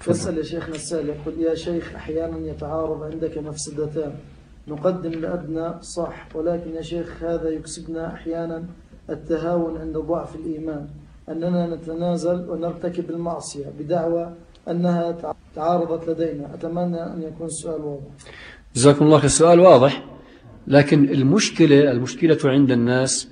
يسأل يا شيخنا السائل يقول يا شيخ أحيانا يتعارض عندك مفسدتان نقدم الأدنى صح، ولكن يا شيخ هذا يكسبنا أحيانا التهاون عند ضعف الإيمان أننا نتنازل ونرتكب المعصية بدعوى أنها تعارضت لدينا. أتمنى أن يكون السؤال واضح. جزاكم الله خير. السؤال واضح، لكن المشكلة عند الناس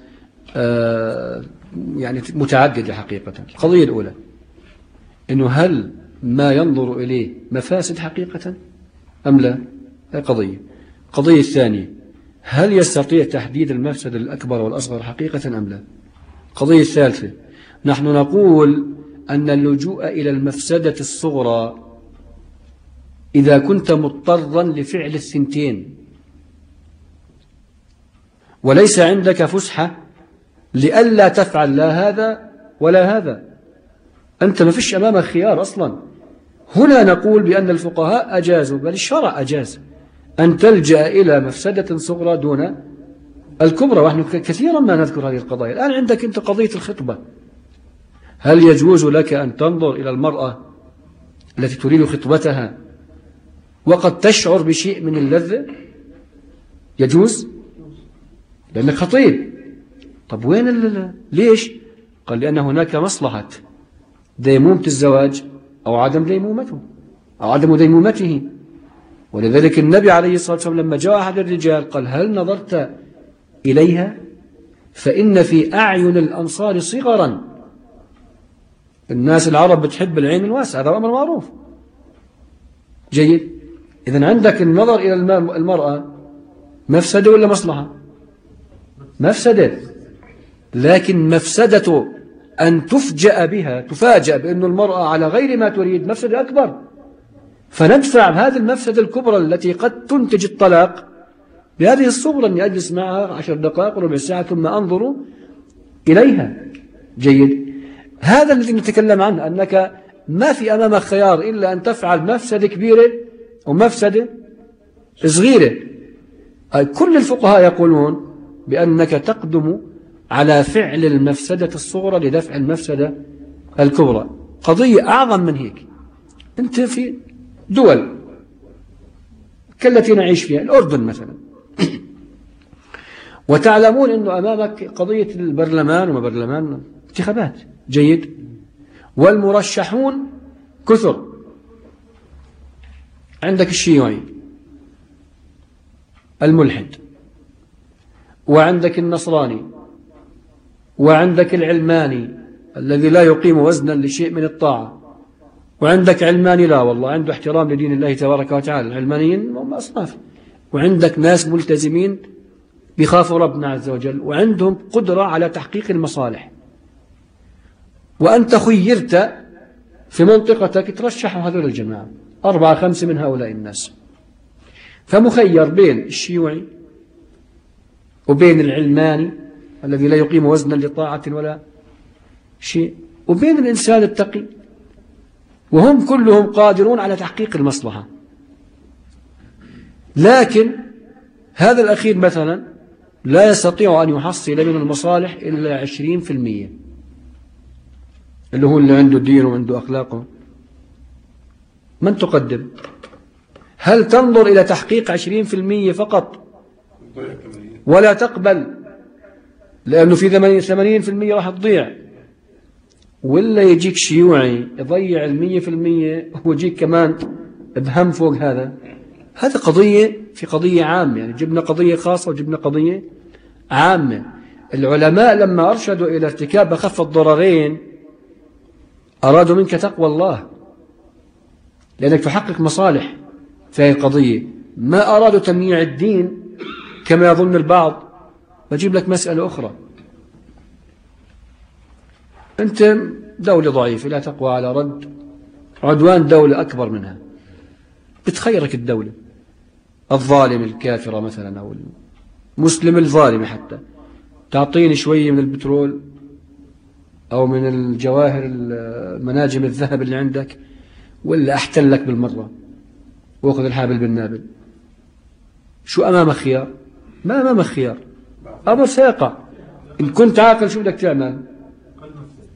يعني متعددة حقيقة. القضية الأولى إنه هل ما ينظر إليه مفاسد حقيقة أم لا؟ هذه قضية. القضية الثانية هل يستطيع تحديد المفسد الأكبر والأصغر حقيقة أم لا؟ القضية الثالثة نحن نقول أن اللجوء إلى المفسدة الصغرى إذا كنت مضطرا لفعل الثنتين وليس عندك فسحة لئلا تفعل لا هذا ولا هذا، أنت ما فيش أمامك خيار أصلا. هنا نقول بأن الفقهاء أجازوا، بل الشرع أجاز أن تلجأ إلى مفسدة صغرى دون الكبرى، ونحن كثيرا ما نذكر هذه القضايا. الآن عندك أنت قضية الخطبة، هل يجوز لك أن تنظر إلى المرأة التي تريد خطبتها وقد تشعر بشيء من اللذة؟ يجوز لأنك خطيب. طب وين ليش؟ قال لأن هناك مصلحة ديمومة الزواج أو عدم ديمومته أو عدم ديمومته. ولذلك النبي عليه الصلاة والسلام لما جاء أحد الرجال قال هل نظرت إليها فإن في أعين الأنصار صغرا. الناس العرب بتحب العين الواسعة، هذا أمر معروف. جيد. إذن عندك النظر إلى المرأة مفسدة ولا مصلحة؟ مفسدة، لكن مفسدة أن تفاجأ بأن المرأة على غير ما تريد مفسدة أكبر، فندفع هذه المفسدة الكبرى التي قد تنتج الطلاق بهذه الصورة، أني أجلس معها 10 دقائق ربع ساعة ثم أنظر إليها. جيد. هذا الذي نتكلم عنه، أنك ما في أمامك خيار إلا أن تفعل مفسدة كبيرة ومفسدة صغيرة. كل الفقهاء يقولون بأنك تقدم على فعل المفسدة الصغرى لدفع المفسدة الكبرى. قضية أعظم من هيك. أنت في دول كالتي نعيش فيها، الأردن مثلا، وتعلمون أنه أمامك قضية البرلمان وما برلمان، انتخابات. جيد. والمرشحون كثر. عندك الشيوعي الملحد، وعندك النصراني، وعندك العلماني الذي لا يقيم وزنا لشيء من الطاعة، وعندك علماني لا والله عنده احترام لدين الله تبارك وتعالى، العلمانيين هم أصناف، وعندك ناس ملتزمين بيخافوا ربنا عز وجل وعندهم قدرة على تحقيق المصالح. وأنت خيرت في منطقتك ترشحوا هذول الجماعة 4 5 من هؤلاء الناس، فمخير بين الشيوعي وبين العلماني الذي لا يقيم وزنا لطاعة ولا شيء، وبين الإنسان التقي، وهم كلهم قادرون على تحقيق المصلحة. لكن هذا الأخير مثلا لا يستطيع أن يحصل من المصالح إلا 20%، اللي هو اللي عنده دين وعنده أخلاقه. من تقدم؟ هل تنظر إلى تحقيق 20% فقط ولا تقبل لأنه في 80% راح تضيع، ولا يجيك شيوعي يضيع 100% ويجيك كمان بهم فوق هذا؟ هذا قضية في قضية عامة، يعني جبنا قضية خاصة وجبنا قضية عامة. العلماء لما أرشدوا إلى ارتكاب أخف الضررين أرادوا منك تقوى الله، لأنك تحقق مصالح في هذه القضية، ما أرادوا تمييع الدين كما يظن البعض. بجيب لك مسألة أخرى. أنت دولة ضعيفة لا تقوى على رد عدوان دولة أكبر منها، بتخيرك الدولة الظالم الكافرة مثلا أو المسلم الظالم، حتى تعطيني شوية من البترول أو من الجواهر المناجم الذهب اللي عندك، ولا أحتلك بالمرة وأخذ الحابل بالنابل. شو أمامك خيار؟ ما أمامك خيار، أمر سيقع. إن كنت عاقل شو بدك تعمل؟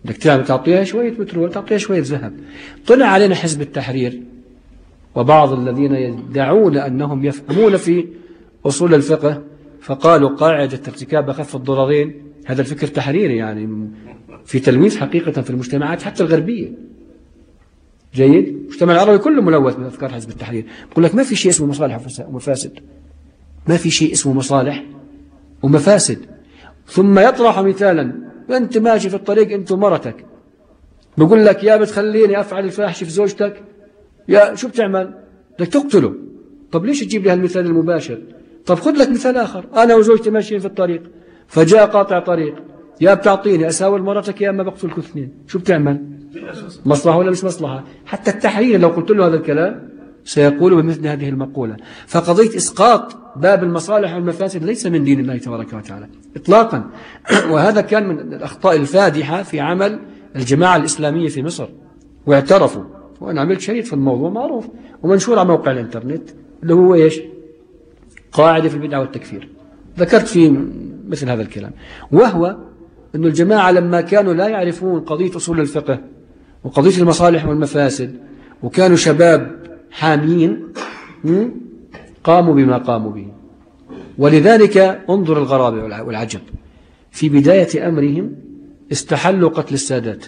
بدك تعطيها شوية بترول، تعطيها شوية ذهب. طلع علينا حزب التحرير وبعض الذين يدعون أنهم يفهمون في أصول الفقه، فقالوا قاعدة ارتكاب أخف الضررين، هذا الفكر تحريري يعني في تلويث حقيقة في المجتمعات حتى الغربية. جيد. المجتمع العربي كله ملوث بأفكار حزب التحرير. بقول لك ما في شيء اسمه مصالح ومفاسد، ما في شيء اسمه مصالح ومفاسد. ثم يطرح مثالا، أنت ماشي في الطريق أنت ومرتك، بقول لك يا بتخليني أفعل الفاحشة في زوجتك، يا شو بتعمل؟ بدك تقتله. طب ليش تجيب لي هالمثال المباشر؟ طب خذ لك مثال آخر، أنا وزوجتي ماشيين في الطريق فجاء قاطع طريق، يا بتعطيني أساول مرتك يا أما بقتلكم اثنين، شو بتعمل؟ مصلحة ولا مش مصلحة؟ حتى التحرير لو قلت له هذا الكلام سيقول بمثل هذه المقولة. فقضية إسقاط باب المصالح والمفاسد ليس من دين الله تبارك وتعالى إطلاقا. وهذا كان من الأخطاء الفادحة في عمل الجماعة الإسلامية في مصر، واعترفوا. وأنا عملت شريط في الموضوع معروف ومنشور على موقع الإنترنت، اللي هو إيش؟ قاعدة في البدعة والتكفير. ذكرت فيه مثل هذا الكلام، وهو أن الجماعة لما كانوا لا يعرفون قضية أصول الفقه وقضية المصالح والمفاسد، وكانوا شباب حامين، قاموا بما قاموا به. ولذلك انظر الغرابة والعجب، في بداية أمرهم استحلوا قتل السادات،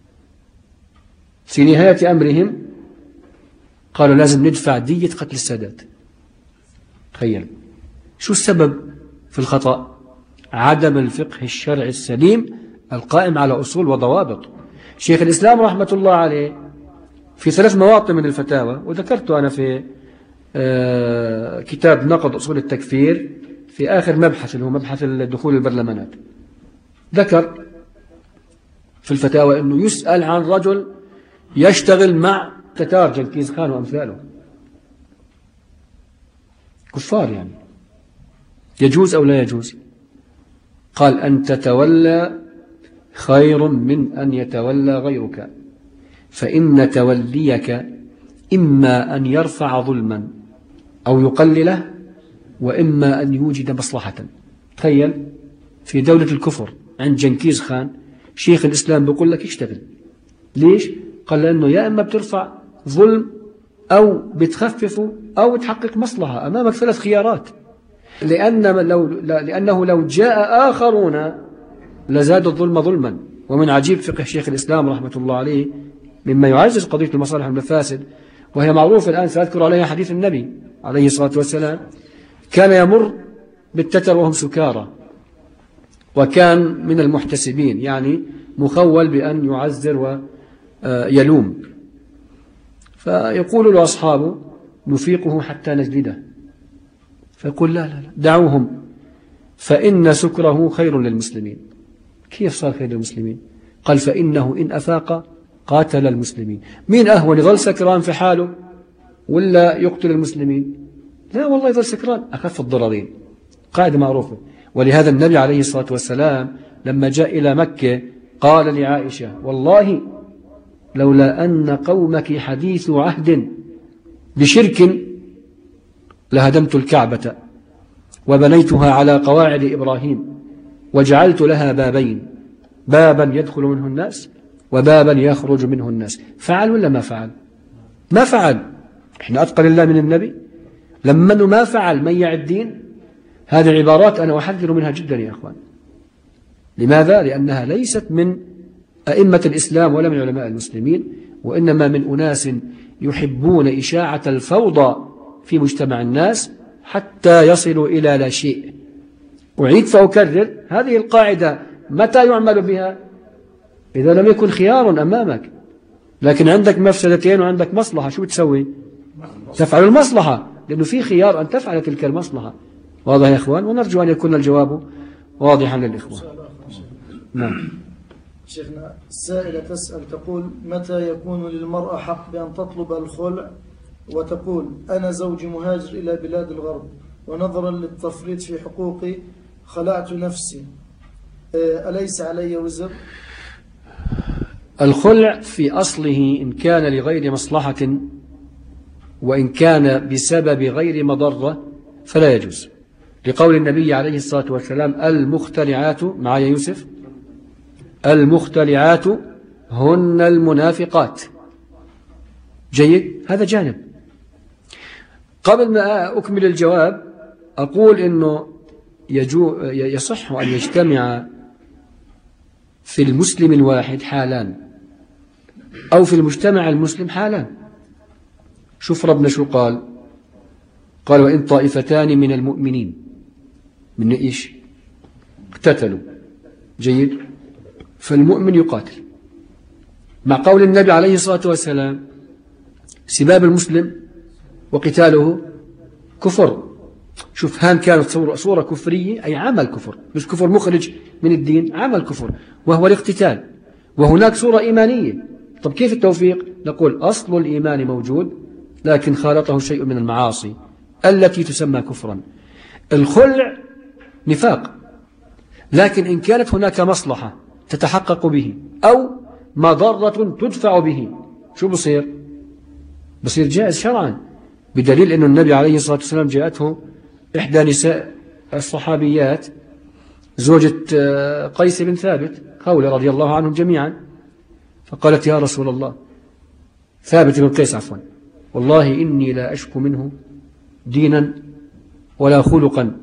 في نهاية أمرهم قالوا لازم ندفع دية قتل السادات. تخيل شو السبب في الخطأ؟ عدم الفقه الشرعي السليم القائم على أصول وضوابط. شيخ الإسلام رحمة الله عليه في 3 مواطن من الفتاوى، وذكرته أنا في كتاب نقد أصول التكفير في آخر مبحث اللي هو مبحث الدخول البرلمانات، ذكر في الفتاوى أنه يسأل عن رجل يشتغل مع تتار جنكيز خان وأمثاله كفار، يعني يجوز أو لا يجوز؟ قال أن تتولى خير من أن يتولى غيرك، فإن توليك إما أن يرفع ظلما أو يقلله، وإما أن يوجد مصلحة. تخيل في دولة الكفر عند جنكيز خان شيخ الإسلام بيقول لك اشتغل. ليش؟ قال لأنه يا إما بترفع ظلم أو بتخففه أو بتحقق مصلحة. أمامك 3 خيارات، لأنه لو جاء آخرون لزاد الظلم ظلما. ومن عجيب فقه شيخ الإسلام رحمة الله عليه مما يعزز قضية المصالح والمفاسد، وهي معروفة الآن سأذكر عليها حديث النبي عليه الصلاة والسلام، كان يمر بالتتر وهم سكارى، وكان من المحتسبين، يعني مخول بأن يعزر ويلوم، فيقول له أصحابه نفيقه حتى نجلده، فيقول لا دعوهم فإن سكره خير للمسلمين. كيف صار خير للمسلمين؟ قال فإنه إن أفاق قاتل المسلمين. مين أهون، يظل سكران في حاله ولا يقتل المسلمين؟ لا والله يظل سكران، أخف الضررين، قاعدة معروفة. ولهذا النبي عليه الصلاة والسلام لما جاء إلى مكة قال لعائشة والله لولا أن قومك حديث عهد بشرك لهدمت الكعبة وبنيتها على قواعد إبراهيم وجعلت لها بابين، بابا يدخل منه الناس وبابا يخرج منه الناس. فعل ولا ما فعل؟ ما فعل. احنا أتقى لله من النبي لما أنه ما فعل ميع الدين. هذه عبارات أنا أحذر منها جدا يا أخوان. لماذا؟ لأنها ليست من أئمة الإسلام ولا من علماء المسلمين، وإنما من أناس يحبون إشاعة الفوضى في مجتمع الناس حتى يصلوا إلى لا شيء. أعيد فأكرر هذه القاعدة متى يعمل بها؟ إذا لم يكن خيار أمامك، لكن عندك مفسدتين وعندك مصلحة، شو بتسوي؟ تفعل المصلحة، لأنه في خيار أن تفعل تلك المصلحة. واضح يا إخوان؟ ونرجو أن يكون الجواب واضحا للإخوان. نعم. شيخنا السائلة تسأل تقول متى يكون للمرأة حق بأن تطلب الخلع، وتقول أنا زوجي مهاجر إلى بلاد الغرب ونظرا للتفريط في حقوقي خلعت نفسي، أليس علي وزر؟ الخلع في أصله إن كان لغير مصلحة وإن كان بسبب غير مضرة فلا يجوز، لقول النبي عليه الصلاة والسلام المختلعات معي يوسف المختلعات هن المنافقات. جيد، هذا جانب. قبل ما أكمل الجواب أقول إنه يصح أن يجتمع في المسلم الواحد حالان، أو في المجتمع المسلم حالان. شوف ربنا شو قال وإن طائفتان من المؤمنين من إيش اقتتلوا. جيد، فالمؤمن يقاتل، مع قول النبي عليه الصلاة والسلام سباب المسلم وقتاله كفر. شوف، هان كانت صورة كفرية، أي عمل كفر، مش كفر مخرج من الدين، عمل كفر وهو الاقتتال. وهناك صورة إيمانية. طب كيف التوفيق؟ نقول أصل الإيمان موجود، لكن خالطه شيء من المعاصي التي تسمى كفرا. الخلع نفاق، لكن إن كانت هناك مصلحة تتحقق به أو مضرة تدفع به، شو بصير جائز شرعا، بدليل أن النبي عليه الصلاة والسلام جاءته إحدى نساء الصحابيات زوجة قيس بن ثابت خولة رضي الله عنهم جميعا، فقالت يا رسول الله، ثابت بن قيس عفوا، والله إني لا أشكو منه دينا ولا خلقا،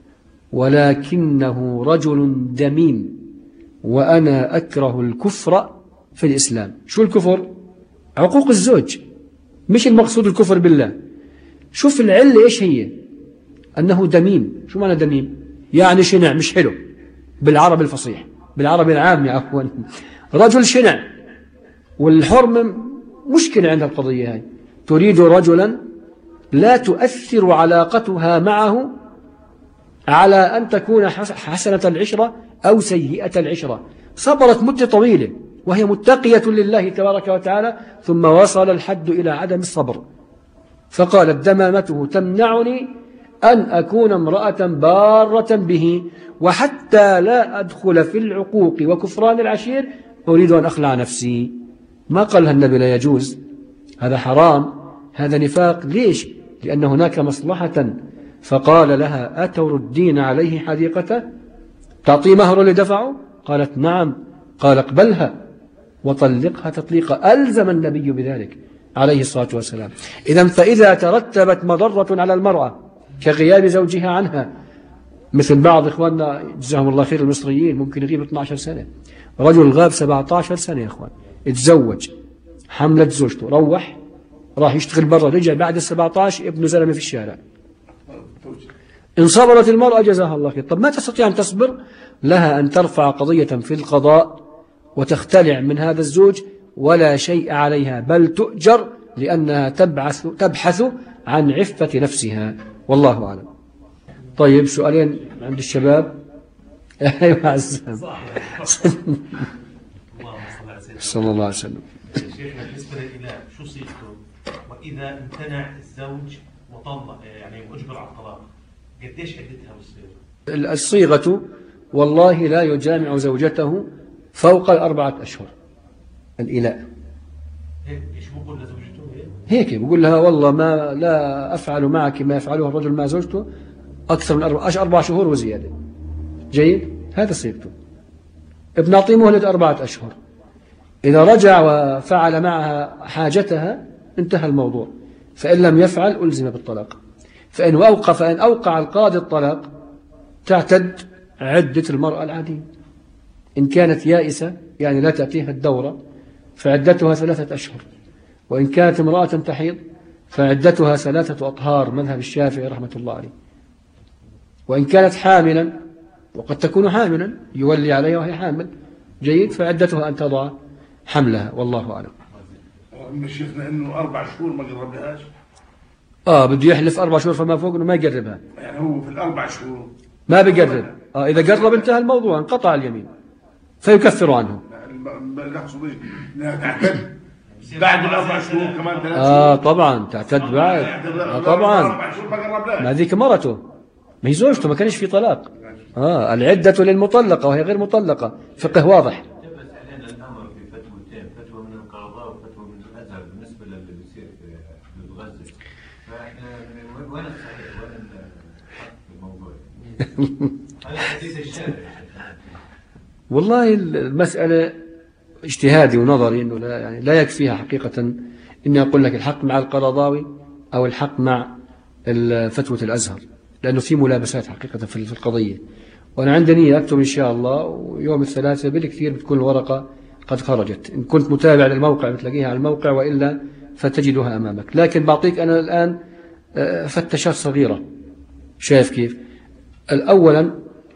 ولكنه رجل دميم وأنا أكره الكفر في الإسلام. شو الكفر؟ عقوق الزوج، مش المقصود الكفر بالله. شوف العلة إيش هي؟ أنه دميم. شو معنى دميم؟ يعني شنع، مش حلو بالعربي الفصيح، بالعربي العامي عفوا، رجل شنع. والحرم مشكلة عند القضية هاي، تريد رجلا لا تؤثر علاقتها معه على أن تكون حسنة العشرة أو سيئة العشرة. صبرت مدة طويلة وهي متقية لله تبارك وتعالى، ثم وصل الحد إلى عدم الصبر، فقالت دمامته تمنعني أن أكون امرأة بارة به، وحتى لا أدخل في العقوق وكفران العشير أريد أن أخلع نفسي. ما قالها النبي لا يجوز، هذا حرام، هذا نفاق. ليش؟ لأن هناك مصلحة. فقال لها أتردين عليه حديقته؟ تعطيه مهر اللي دفعه؟ قالت نعم. قال اقبلها وطلقها تطليقا. ألزم النبي بذلك عليه الصلاة والسلام. فإذا ترتبت مضرة على المرأة كغياب زوجها عنها، مثل بعض إخواننا جزاهم الله خير المصريين ممكن يغيب 12 سنة، رجل غاب 17 سنة يا إخوان، اتزوج، حملت زوجته، راح يشتغل برا، رجع بعد 17 ابنه زلمة في الشارع. إن صبرت المرأة جزاها الله خير. طب ما تستطيع أن تصبر؟ لها أن ترفع قضية في القضاء وتختلع من هذا الزوج ولا شيء عليها، بل تؤجر لأنها تبحث عن عفة نفسها، والله أعلم. طيب سؤالين عند الشباب. أيوة عزام صلى الله عليه وسلم. شيخنا بالنسبة للإله شو صيغته؟ وإذا امتنع الزوج وطلق يعني وأجبر على الطلاق قديش عدتها بالصيغة؟ الصيغة والله لا يجامع زوجته فوق 4 أشهر. الإله ايش بقول لزوجته هيك بقول لها والله ما لا أفعل معك ما يفعله الرجل مع زوجته أكثر من 4 شهور وزيادة. جيد، هذا صيغته. بنعطيه مهلة 4 أشهر، إذا رجع وفعل معها حاجتها انتهى الموضوع، فإن لم يفعل ألزم بالطلاق. فإن أوقع القاضي الطلاق تعتد عدة المرأة العادية. إن كانت يائسة يعني لا تأتيها الدورة فعدتها 3 أشهر، وإن كانت امرأة تحيض فعدتها 3 أطهار مذهب الشافعي رحمة الله عليه. وإن كانت حاملا، وقد تكون حاملا يولي عليها وهي حامل، جيد، فعدتها أن تضع حملها، والله أعلم. مش شفنا إنه 4 شهور ما قربهاش؟ بده يحلف 4 شهور فما فوق إنه ما يقربها. يعني هو في ال4 شهور ما بيقرب. إذا قرب انتهى الموضوع، انقطع اليمين فيكفر عنه. أقصد تعتد بعد ال4 شهور كمان 3 طبعا تعتد بعد. طبعا 4 شهور ما قربناش. ما ذيك مرته، ما هي زوجته، ما كانش في طلاق. العدة للمطلقة وهي غير مطلقة، فقه واضح. الأمر في فتوتين، فتوى من القضاء وفتوى من الأزهر بالنسبة للي بيصير في غزة، فإحنا وين الصحيح وين الحق في الموضوع؟ هذا حديث الشارع. والله المسألة اجتهادي ونظري أنه لا يكفيها حقيقة إني أقول لك الحق مع القرضاوي أو الحق مع فتوى الأزهر، لأنه في ملابسات حقيقة في القضية. وأنا عندي نية أكتب إن شاء الله، ويوم الثلاثاء بالكثير بتكون الورقة قد خرجت، إن كنت متابع للموقع بتلاقيها على الموقع، وإلا فتجدها أمامك. لكن بعطيك أنا الآن فتشات صغيرة. شايف كيف؟ أولا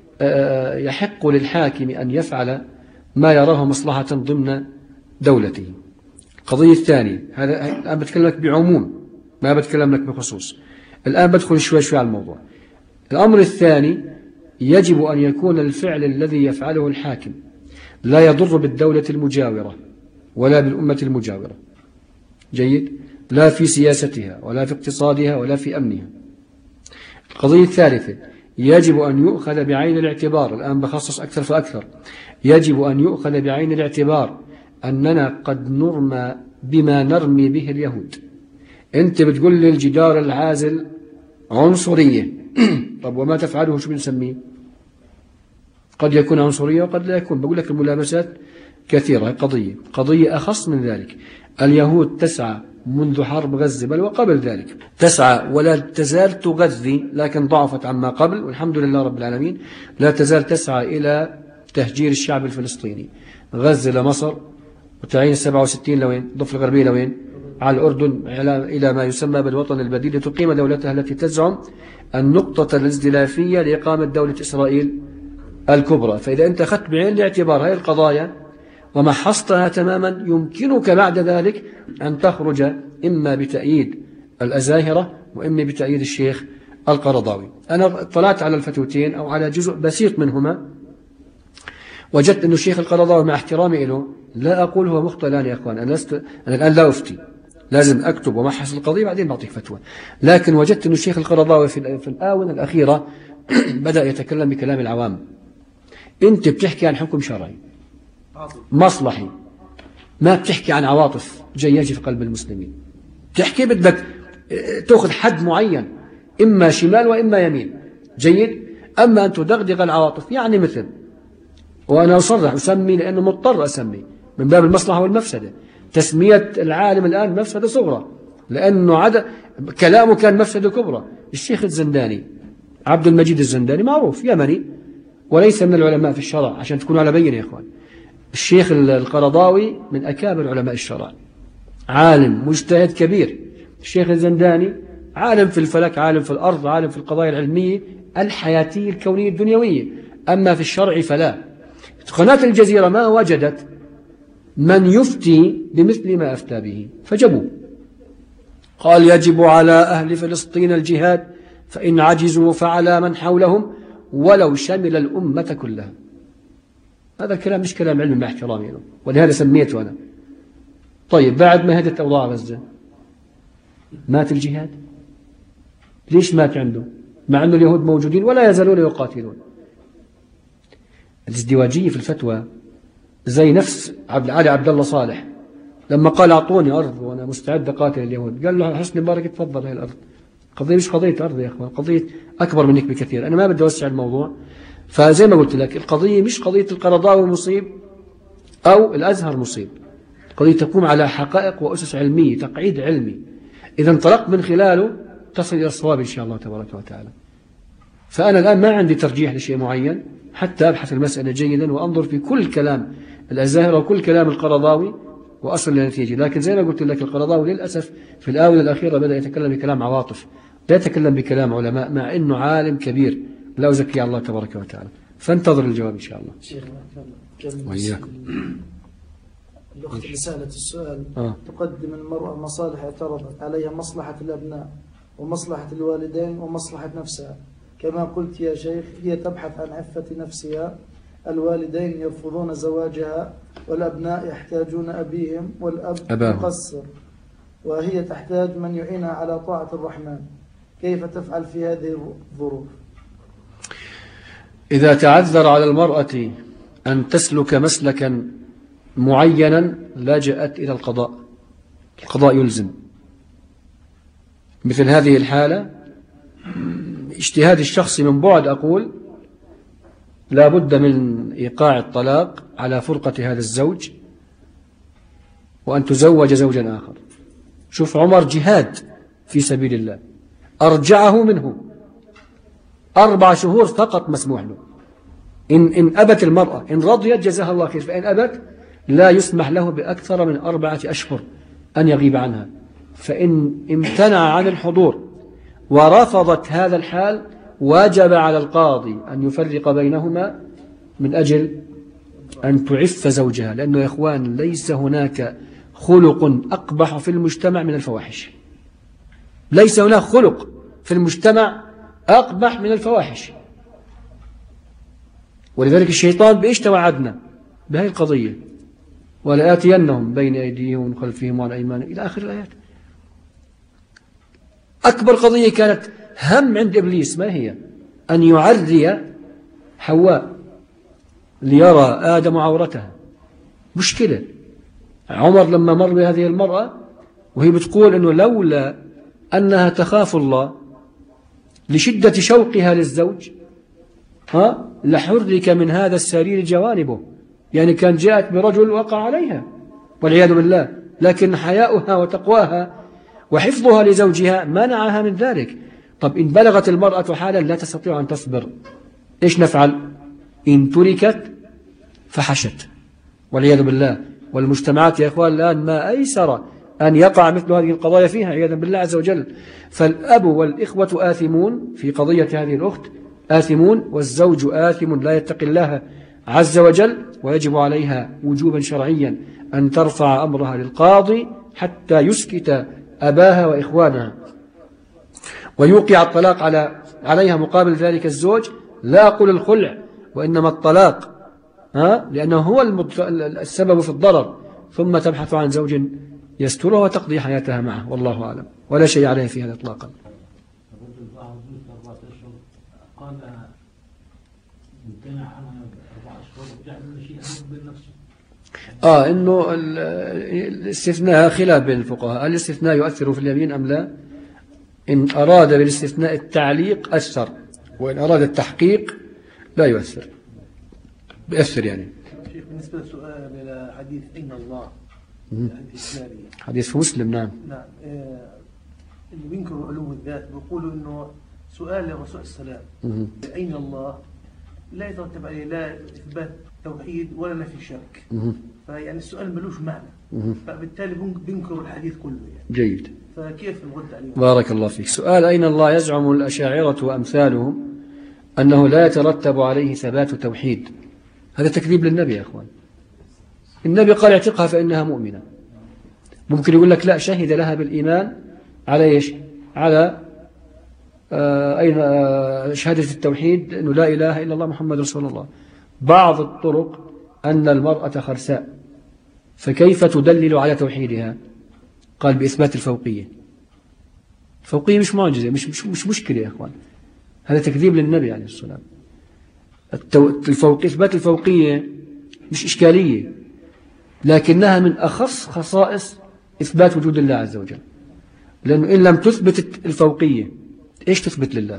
يحق للحاكم أن يفعل ما يراه مصلحة ضمن دولته. القضية الثانية، هذا الآن بتكلم لك بعموم، ما بتكلم لك بخصوص. الآن بدخل شوي على الموضوع. الأمر الثاني، يجب أن يكون الفعل الذي يفعله الحاكم لا يضر بالدولة المجاورة ولا بالأمة المجاورة. جيد؟ لا في سياستها ولا في اقتصادها ولا في أمنها. القضية الثالثة، يجب أن يؤخذ بعين الاعتبار، الآن بخصص أكثر فأكثر، يجب أن يؤخذ بعين الاعتبار أننا قد نرمى بما نرمي به اليهود. أنت بتقول لي الجدار العازل عنصرية طب وما تفعله شو بنسميه؟ قد يكون عنصرية وقد لا يكون. بقول لك الملابسات كثيرة. قضية أخص من ذلك. اليهود تسعى منذ حرب غزة بل وقبل ذلك، تسعى ولا تزال تغذي، لكن ضعفت عما قبل والحمد لله رب العالمين. لا تزال تسعى إلى تهجير الشعب الفلسطيني. غزة لمصر، وتعين 67 لوين؟ الضفة الغربية لوين؟ على الأردن، إلى ما يسمى بالوطن البديل، لتقيم دولتها التي تزعم النقطة الازدلافية لإقامة دولة إسرائيل الكبرى. فإذا أنت أخذت بعين الاعتبار هذه القضايا ومحصتها تماما، يمكنك بعد ذلك أن تخرج إما بتأييد الأزاهرة وإما بتأييد الشيخ القرضاوي. أنا اطلعت على الفتوتين أو على جزء بسيط منهما، وجدت أن الشيخ القرضاوي مع احترامي له، لا أقول هو مخطئ الآن يا أخوان، أنا الآن لا أفتي، لازم أكتب ومحص القضية بعدين بعطيك فتوى. لكن وجدت أن الشيخ القرضاوي في الآونة الأخيرة بدأ يتكلم بكلام العوام. أنت بتحكي عن حكم شرعي مصلحي، ما بتحكي عن عواطف جياجة في قلب المسلمين. تحكي بدك تأخذ حد معين، إما شمال وإما يمين. جيد؟ أما أن تدغدغ العواطف، يعني مثل، وأنا أصرح أسمي لأنه مضطر أسمي من باب المصلحة والمفسدة. تسمية العالم الآن مفسدة صغرى، لأنه كلامه كان مفسدة كبرى. الشيخ الزنداني عبد المجيد الزنداني معروف يمني وليس من العلماء في الشرع، عشان تكونوا على بينة يا إخوان. الشيخ القرضاوي من أكابر علماء الشرع، عالم مجتهد كبير. الشيخ الزنداني عالم في الفلك، عالم في الأرض، عالم في القضايا العلمية الحياتية الكونية الدنيوية. أما في الشرع فلا. قناة الجزيرة ما وجدت من يفتي بمثل ما أفتى به فجبوا. قال يجب على أهل فلسطين الجهاد، فإن عجزوا فعلى من حولهم ولو شمل الأمة كلها. هذا الكلام مش كلام علمي مع احترامي له، ولهذا سميته أنا. طيب بعد ما هدت أوضاع غزة مات الجهاد؟ ليش مات عنده؟ مع أنه اليهود موجودين ولا يزالون يقاتلون. الازدواجية في الفتوى زي نفس علي عبد الله صالح لما قال أعطوني أرض وأنا مستعد أقاتل اليهود، قال له حسني مبارك تفضل هاي الأرض. قضية مش قضية أرض يا أخوان، قضية أكبر منك بكثير. أنا ما بدي أوسع الموضوع. فزي ما قلت لك القضية مش قضية القرضاوي مصيب أو الأزهر مصيب، القضية تقوم على حقائق وأسس علمية، تقعيد علمي، إذا انطلقت من خلاله تصل إلى الصواب إن شاء الله تبارك وتعالى. فأنا الآن ما عندي ترجيح لشيء معين حتى أبحث المسألة جيدا وأنظر في كل كلام الأزاهرة وكل كلام القرضاوي وأصل لنتيجة. لكن زي ما قلت لك القرضاوي للأسف في الآونة الأخيرة بدأ يتكلم بكلام عواطف، لا يتكلم بكلام علماء، مع أنه عالم كبير لا أزكي الله تبارك وتعالى. فانتظر الجواب إن شاء الله. وإياكم. الأخت رسالة السؤال تقدم المرأة مصالح اعترضت عليها مصلحة الأبناء ومصلحة الوالدين ومصلحة نفسها. كما قلت يا شيخ هي تبحث عن عفة نفسها، الوالدين يرفضون زواجها والأبناء يحتاجون أبيهم والأب مقصر، وهي تحتاج من يعينها على طاعة الرحمن. كيف تفعل في هذه الظروف؟ إذا تعذر على المرأة أن تسلك مسلكا معينا لجأت إلى القضاء. القضاء يلزم. مثل هذه الحالة اجتهاد الشخص من بعد أقول لا بد من إيقاع الطلاق على فرقة هذا الزوج وأن تزوج زوجا آخر. شوف عمر جهاد في سبيل الله، أرجعه منه 4 شهور فقط مسموح له. إن أبت المرأة، إن رضيت جزاها الله خير، فإن أبت لا يسمح له بأكثر من 4 أشهر أن يغيب عنها. فإن امتنع عن الحضور ورفضت هذا الحال وجب على القاضي أن يفرق بينهما من أجل أن تعف زوجها، لأنه يا إخوان ليس هناك خلق أقبح في المجتمع من الفواحش. ليس هناك خلق في المجتمع أقبح من الفواحش. ولذلك الشيطان بإيش توعدنا؟ بهذه القضية: ولآتينهم بين أيديهم ومن خلفهم وعن أيمانهم إلى آخر الآيات. أكبر قضية كانت هم عند إبليس ما هي؟ أن يعري حواء ليرى آدم عورتها. مشكلة. عمر لما مر بهذه المرأة وهي بتقول أنه لولا أنها تخاف الله لشدة شوقها للزوج لحرك من هذا السرير جوانبه، يعني كان جاءت برجل وقع عليها والعياذ بالله، لكن حياؤها وتقواها وحفظها لزوجها منعها من ذلك. طب إن بلغت المرأة حالا لا تستطيع أن تصبر، إيش نفعل؟ إن تركت فحشت والعياذ بالله. والمجتمعات يا إخوان الآن ما أيسر أن يقع مثل هذه القضايا فيها عياذا بالله عز وجل. فالأب والإخوة آثمون في قضية هذه الأخت، آثمون، والزوج آثم لا يتقي الله عز وجل، ويجب عليها وجوبا شرعيا أن ترفع أمرها للقاضي حتى يسكت أباها وإخوانها ويوقع الطلاق عليها. مقابل ذلك الزوج لا أقول الخلع وإنما الطلاق، لأنه هو السبب في الضرر، ثم تبحث عن زوج يسترها وتقضي حياتها معه، والله أعلم، ولا شيء عليه في هذا إطلاقا. إنه الاستثناء خلاف بين الفقهاء، الاستثناء يؤثر في اليمين أم لا؟ إن أراد بالاستثناء التعليق أثر، وإن أراد التحقيق لا يؤثر، بيأثر يعني. شيخ بالنسبة للسؤال إلى حديث أين الله، حديث في مسلم. نعم. اللي بينكروا علو الذات بيقولوا إنه سؤال للرسول السلام أين الله لا يترتب عليه لا إثبات توحيد ولا نفي شرك، فيعني السؤال ملوش معنى، فبالتالي بينكروا الحديث كله يعني. جيد. فكيف نرد عليه؟ بارك الله فيك. سؤال أين الله يزعم الأشاعرة وأمثالهم أنه لا يترتب عليه ثبات توحيد، هذا تكذيب للنبي يا أخوان. النبي قال اعتقها فإنها مؤمنة. ممكن يقول لك لا، شهد لها بالإيمان على إيش؟ على شهادة التوحيد أنه لا إله إلا الله محمد رسول الله. بعض الطرق أن المرأة خرساء، فكيف تدلل على توحيدها؟ قال بإثبات الفوقية. الفوقية مش معجزة، مش مشكلة يا أخوان، هذا تكذيب للنبي عليه الصلاة والسلام. إثبات الفوقية مش إشكالية، لكنها من أخص خصائص إثبات وجود الله عز وجل، لأنه إن لم تثبت الفوقية إيش تثبت لله؟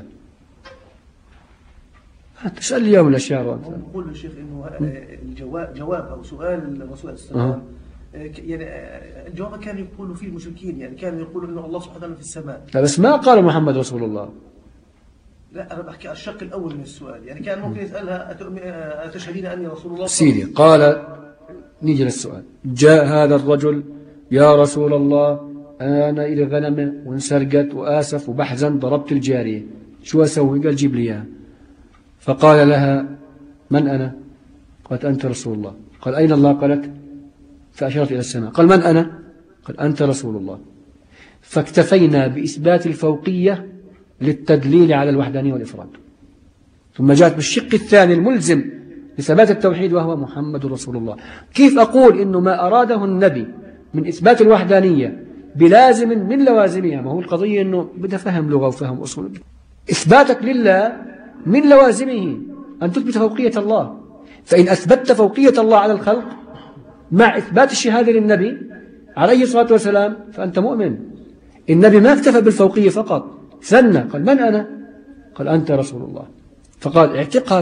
تسأل اليوم الأشياء. نقول يا شيخ إنه جواب أو سؤال الرسول عليه السلام يعني الجواب كان يقولوا فيه المشركين، يعني كانوا يقولوا إنه الله سبحانه وتعالى في السماء. لا بس ما قالوا محمد رسول الله. لا أنا بحكي الشق الأول من السؤال، يعني كان ممكن يسألها أتشهدين أني رسول الله؟ سيدي قال، نيجي للسؤال. جاء هذا الرجل يا رسول الله أنا إلى غنمة وانسرقت وآسف وبحزن ضربت الجارية، شو أسوي؟ قال جيب لي إياها. فقال لها من أنا؟ قالت أنت رسول الله. قال أين الله؟ قالت فأشرت إلى السماء. قال من أنا؟ قال أنت رسول الله. فاكتفينا بإثبات الفوقية للتدليل على الوحدانية والإفراد، ثم جاءت بالشق الثاني الملزم لثبات التوحيد وهو محمد رسول الله. كيف أقول إنه ما أراده النبي من إثبات الوحدانية بلازم من لوازمها؟ ما هو القضية إنه بدها فهم لغة وفهم أصول. إثباتك لله من لوازمه أن تثبت فوقية الله، فإن أثبتت فوقية الله على الخلق مع إثبات الشهادة للنبي عليه الصلاة والسلام فأنت مؤمن. النبي ما اكتفى بالفوقية فقط، ثنى قال من أنا؟ قال أنت رسول الله. فقال اعتقها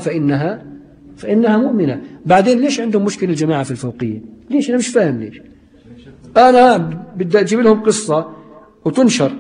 فإنها مؤمنة. بعدين ليش عندهم مشكلة الجماعة في الفوقية؟ ليش؟ أنا مش فاهم ليش. أنا بدي أجيب لهم قصة وتنشر.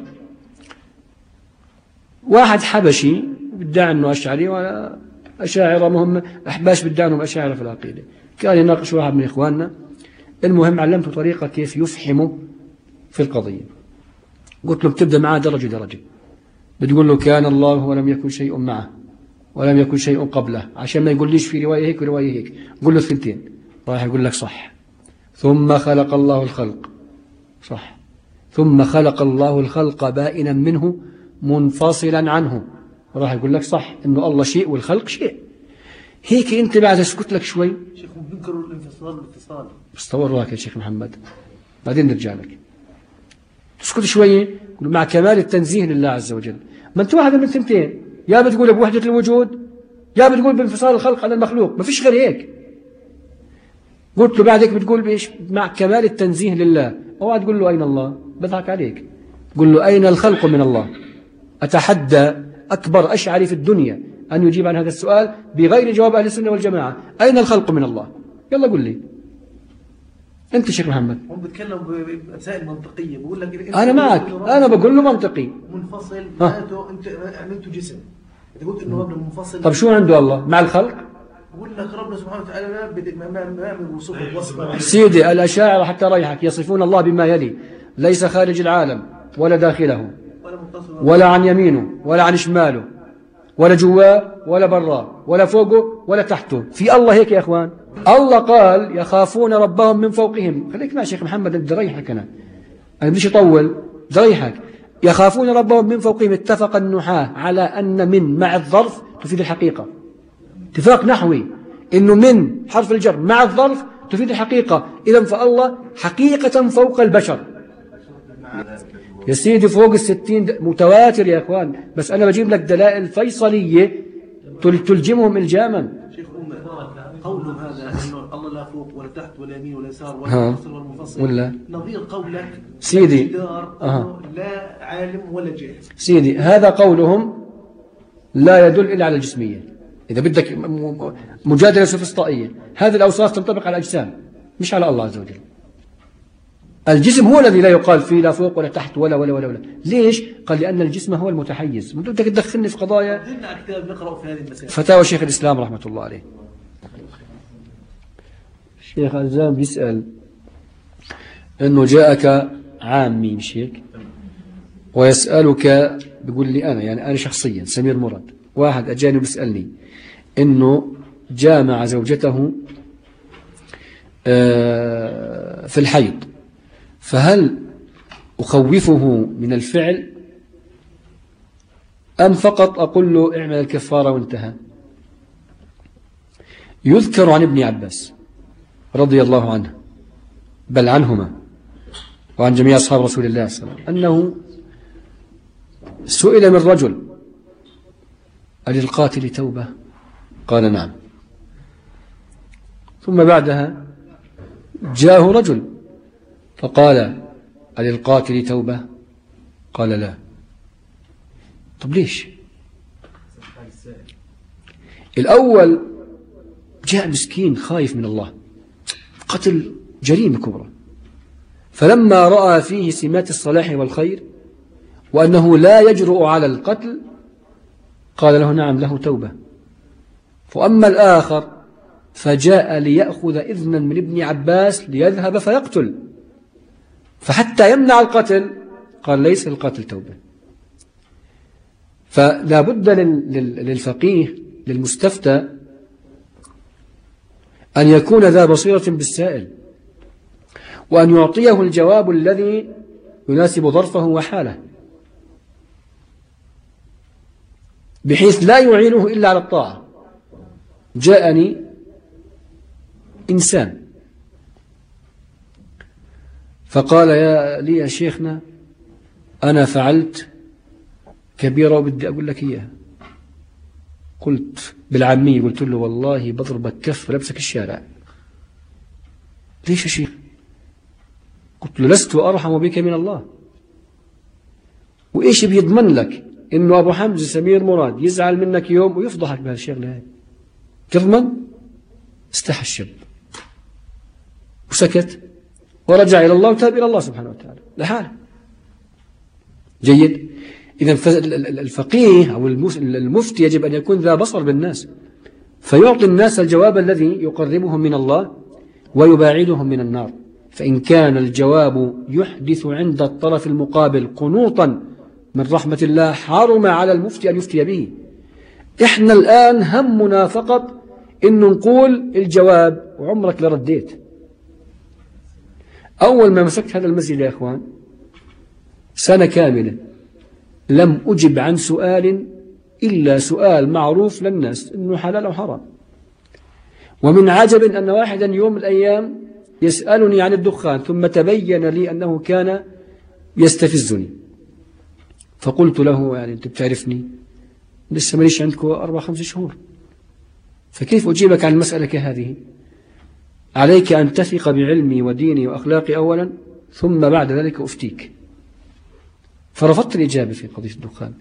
واحد حبشي بدعي أنه أشعري ولا أشاعرة، مهم أحباش بدعي أنهم أشاعرة في العقيدة. كان يناقش واحد من إخواننا، المهم علمته طريقة كيف يفحمه في القضية. قلت له بتبدأ معاه درجة درجة، بتقول له كان الله ولم يكن شيء معه ولم يكن شيء قبله، عشان ما يقوليش في رواية هيك ورواية هيك. قل له الثنتين، راح يقول لك صح. ثم خلق الله الخلق، صح. ثم خلق الله الخلق بائنا منه منفصلا عنه، راح يقول لك صح، إنه الله شيء والخلق شيء. هيك أنت بعد اسكت لك شوي. شيخ بينكروا الانفصال والاتصال. بس طور وراك يا شيخ محمد، بعدين نرجع لك. تسكت شوي مع كمال التنزيه لله عز وجل. ما أنت واحدة من ثنتين، يا بتقول بوحدة الوجود يا بتقول بانفصال الخلق عن المخلوق، ما فيش غير هيك. قلت له بعدك بتقول بإيش؟ مع كمال التنزيه لله. اوعى تقول له أين الله، بضحك عليك. قل له أين الخلق من الله. أتحدى أكبر أشعري في الدنيا أن يجيب عن هذا السؤال بغير جواب أهل السنة والجماعة. أين الخلق من الله؟ يلا قل لي أنت شيخ محمد. هم بيتكلموا بمسائل منطقية، بقول لك أنا معك، أنا بقول له منطقي منفصل معناته أنت عملته جسم. أنت قلت إنه ربنا منفصل. طب شو عنده الله مع الخلق؟ بقول لك ربنا سبحانه وتعالى ما يعمل وصف سيدي الأشاعرة حتى ريحك يصفون الله بما يلي: ليس خارج العالم ولا داخله ولا عن يمينه ولا عن شماله ولا جواه ولا براه ولا فوقه ولا تحته. في الله هيك يا إخوان؟ الله قال يخافون ربهم من فوقهم. خليك مع شيخ محمد، بدي ريحك أنا بديش أطول، ريحك. يخافون ربهم من فوقهم. اتفق النحاة على أن من مع الظرف تفيد الحقيقة، اتفاق نحوي، إنه من حرف الجر مع الظرف تفيد الحقيقة. إذن فالله حقيقة فوق البشر يا سيدي، فوق 60 متواتر يا إخوان. بس أنا بجيب لك دلائل فيصلية تلجمهم الجاما. شيخ قولهم هذا إنه الله لا فوق ولا تحت ولا يمين ولا يسار ولا منفصل ولا منفصل، ولا نظير قولك سيدي لا عالم ولا جاهل. سيدي هذا قولهم لا يدل إلا على الجسمية. إذا بدك مجادلة سوفسطائية، هذه الأوصاف تنطبق على الأجسام مش على الله عز وجل. الجسم هو الذي لا يقال فيه لا فوق ولا تحت ولا ولا ولا ولا. ليش؟ قال لأن الجسم هو المتحيز. بدك تدخلني في قضايا. كتاب نقرأ في هذه المسائل. فتاوى شيخ الإسلام رحمة الله عليه. الشيخ عزام بيسأل إنه جاءك عامي مش هيك، ويسألك، بيقول لي أنا يعني أنا شخصيا سمير مراد، واحد أجاني بيسألني إنه جامع زوجته في الحيض، فهل أخوفه من الفعل أم فقط أقول له اعمل الكفارة وانتهى؟ يذكر عن ابن عباس رضي الله عنه بل عنهما وعن جميع أصحاب رسول الله صلى الله عليه وسلم أنه سئل من رجل: أللقاتل توبة؟ قال: نعم. ثم بعدها جاءه رجل فقال: أللقاتل توبة؟ قال: لا. طب ليش؟ الأول جاء مسكين خايف من الله، قتل جريمة كبرى، فلما رأى فيه سمات الصلاح والخير وأنه لا يجرؤ على القتل قال له: نعم له توبة. فأما الآخر فجاء ليأخذ إذنا من ابن عباس ليذهب فيقتل، فحتى يمنع القتل قال: ليس القتل توبة. فلا بد للفقيه للمستفتى أن يكون ذا بصيرة بالسائل، وأن يعطيه الجواب الذي يناسب ظرفه وحاله، بحيث لا يعينه إلا على الطاعة. جاءني إنسان فقال لي يا شيخنا أنا فعلت كبيرة وبدي أقول لك إياها. قلت بالعامية، قلت له: والله بضربك كف لبسك الشارع. ليش يا شيخ؟ قلت له: لست أرحم بك من الله. وإيش بيضمن لك إنه أبو حمزة سمير مراد يزعل منك يوم ويفضحك بهالشغلة هاي؟ تضمن؟ استحى الشاب وسكت ورجع إلى الله وتاب إلى الله سبحانه وتعالى لحاله. جيد. إذا الفقيه أو المفتي يجب أن يكون ذا بصر بالناس، فيعطي الناس الجواب الذي يقربهم من الله ويباعدهم من النار. فإن كان الجواب يحدث عند الطرف المقابل قنوطا من رحمة الله حرم على المفتي أن يفتي به. إحنا الآن همنا فقط إنه نقول الجواب، وعمرك لرديت. أول ما مسكت هذا المسجد يا إخوان سنة كاملة لم أجب عن سؤال إلا سؤال معروف للناس إنه حلال أو حرام. ومن عجب أن واحدا يوم من الأيام يسألني عن الدخان ثم تبين لي أنه كان يستفزني، فقلت له يعني أنت بتعرفني لسه ماليش عندكم 4-5 شهور، فكيف أجيبك عن المسألة كهذه؟ عليك أن تثق بعلمي وديني وأخلاقي أولا ثم بعد ذلك أفتيك. فرفضت الإجابة في قضية الدخان.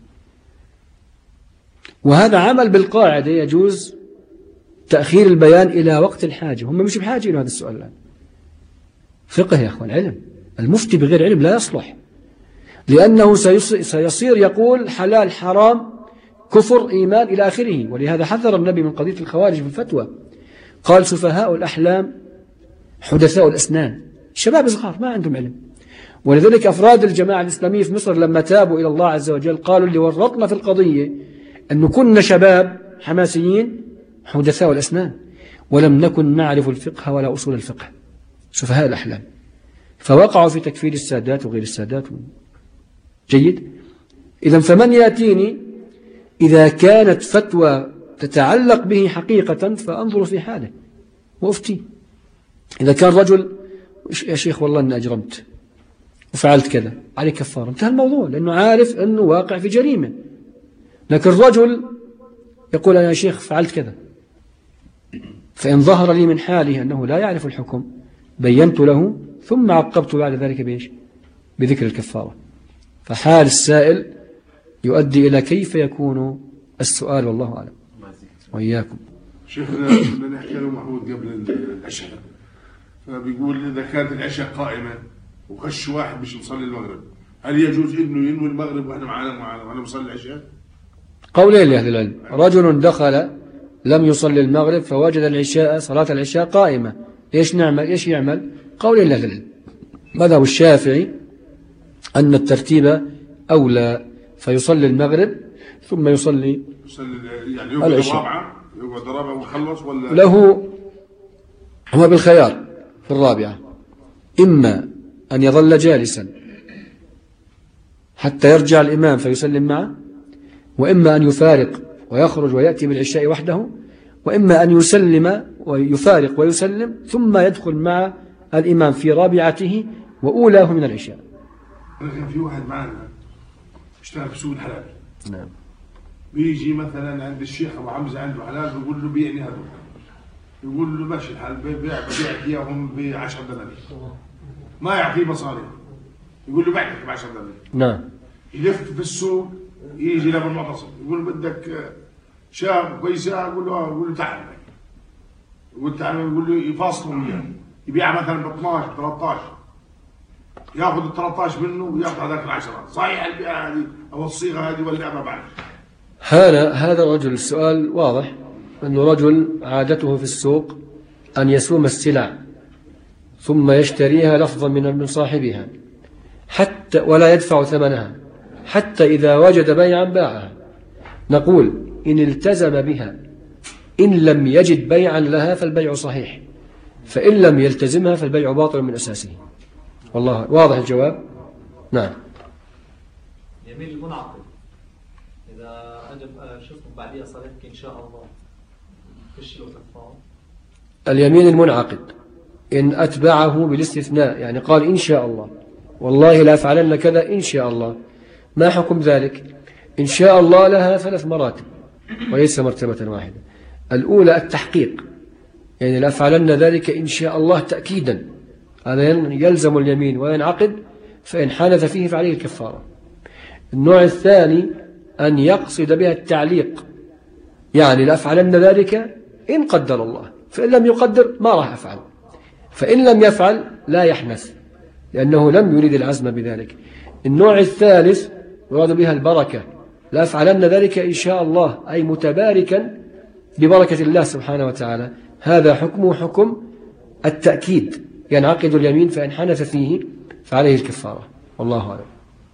وهذا عمل بالقاعدة يجوز تأخير البيان إلى وقت الحاجة. هم مش بحاجة إلى هذا السؤال الآن. فقه يا أخوان، علم. المفتي بغير علم لا يصلح، لأنه سيصير يقول حلال حرام كفر إيمان إلى آخره. ولهذا حذر النبي من قضية الخوارج في الفتوى، قال سفهاء الأحلام حدثاء الأسنان، شباب صغار ما عندهم علم. ولذلك أفراد الجماعة الإسلامية في مصر لما تابوا إلى الله عز وجل قالوا اللي ورطنا في القضية أنه كنا شباب حماسيين حدثاء الأسنان ولم نكن نعرف الفقه ولا أصول الفقه، سفهاء الأحلام، فوقعوا في تكفير السادات وغير السادات. جيد. إذا فمن يأتيني إذا كانت فتوى تتعلق به حقيقة فأنظر في حاله وأفتي. إذا كان رجل يا شيخ والله أني أجرمت وفعلت كذا عليه كفارة، انتهى الموضوع، لأنه عارف أنه واقع في جريمة. لكن الرجل يقول أنا يا شيخ فعلت كذا، فإن ظهر لي من حاله أنه لا يعرف الحكم بينت له ثم عقبت بعد ذلك بإيش؟ بذكر الكفارة. فحال السائل يؤدي إلى كيف يكون السؤال، والله أعلم. وإياكم. شيخنا كنا نحكي له محمود قبل العشاء، فبيقول إذا كانت العشاء قائمة وخش واحد مش مصلي المغرب، هل يجوز إنه ينوي المغرب وإحنا معنا وأنا مصلي العشاء؟ قولين لأهل العلم. رجل دخل لم يصلي المغرب فوجد العشاء صلاة العشاء قائمة، إيش نعمل؟ إيش يعمل؟ قولين لأهل العلم. مذهب الشافعي أن الترتيب أولى، فيصلي المغرب ثم يصلي يعني يقعد الرابعة ويخلص، ولا له هو بالخيار في الرابعة، إما أن يظل جالسا حتى يرجع الإمام فيسلم معه، وإما أن يفارق ويخرج ويأتي بالعشاء وحده، وإما أن يسلم ويفارق ويسلم ثم يدخل مع الإمام في رابعته وأولاه من العشاء. كان في واحد معنا اشتغل في سوق الحلال، نعم، بيجي مثلا عند الشيخ أبو حمزة عنده حلال، بيقول له بيعني هذول، يقول له ماشي الحال بيع إياهم ب10 دنانير، ما يعطيه مصاري، يقول له بعتك ب10 دنانير. نعم. يلف في السوق يجي لابو المعتصم يقول له بدك شاب كويسة، يقول له تعال، يقول تعال، يقول له يفاصلوا وياه، يبيعها مثلا ب 12 13، ياخذ ال 13 منه وياخذ هذاك ال10. صحيح البيعة هذه او الصيغة هذه ولا ما بعرف؟ هذا الرجل السؤال واضح، أنه رجل عادته في السوق أن يسوم السلع ثم يشتريها لفظا من صاحبها حتى ولا يدفع ثمنها، حتى إذا وجد بيعا باعها. نقول إن التزم بها إن لم يجد بيعا لها فالبيع صحيح، فإن لم يلتزمها فالبيع باطل من أساسه. والله واضح الجواب. نعم. يمين المنعقد إذا أجب شفتم بعديها صلاتك إن شاء الله فيش له كفارة؟ اليمين المنعقد إن أتبعه بالاستثناء، يعني قال إن شاء الله والله لا أفعلن كذا إن شاء الله، ما حكم ذلك؟ إن شاء الله لها 3 مراتب وليس مرتبة واحدة. الأولى التحقيق، يعني لا أفعلن ذلك إن شاء الله تأكيدا، هذا يلزم اليمين وينعقد، فإن حدث فيه فعليه الكفارة. النوع الثاني أن يقصد بها التعليق، يعني لا أفعلن ذلك إن قدر الله، فإن لم يقدر ما راح أفعل، فإن لم يفعل لا يحنث لأنه لم يريد العزم بذلك. النوع الثالث يراد بها البركة، لأفعلن ذلك إن شاء الله، أي متباركا ببركة الله سبحانه وتعالى. هذا حكمه حكم التأكيد، ينعقد اليمين فإن حنث فيه فعليه الكفارة. والله أعلم.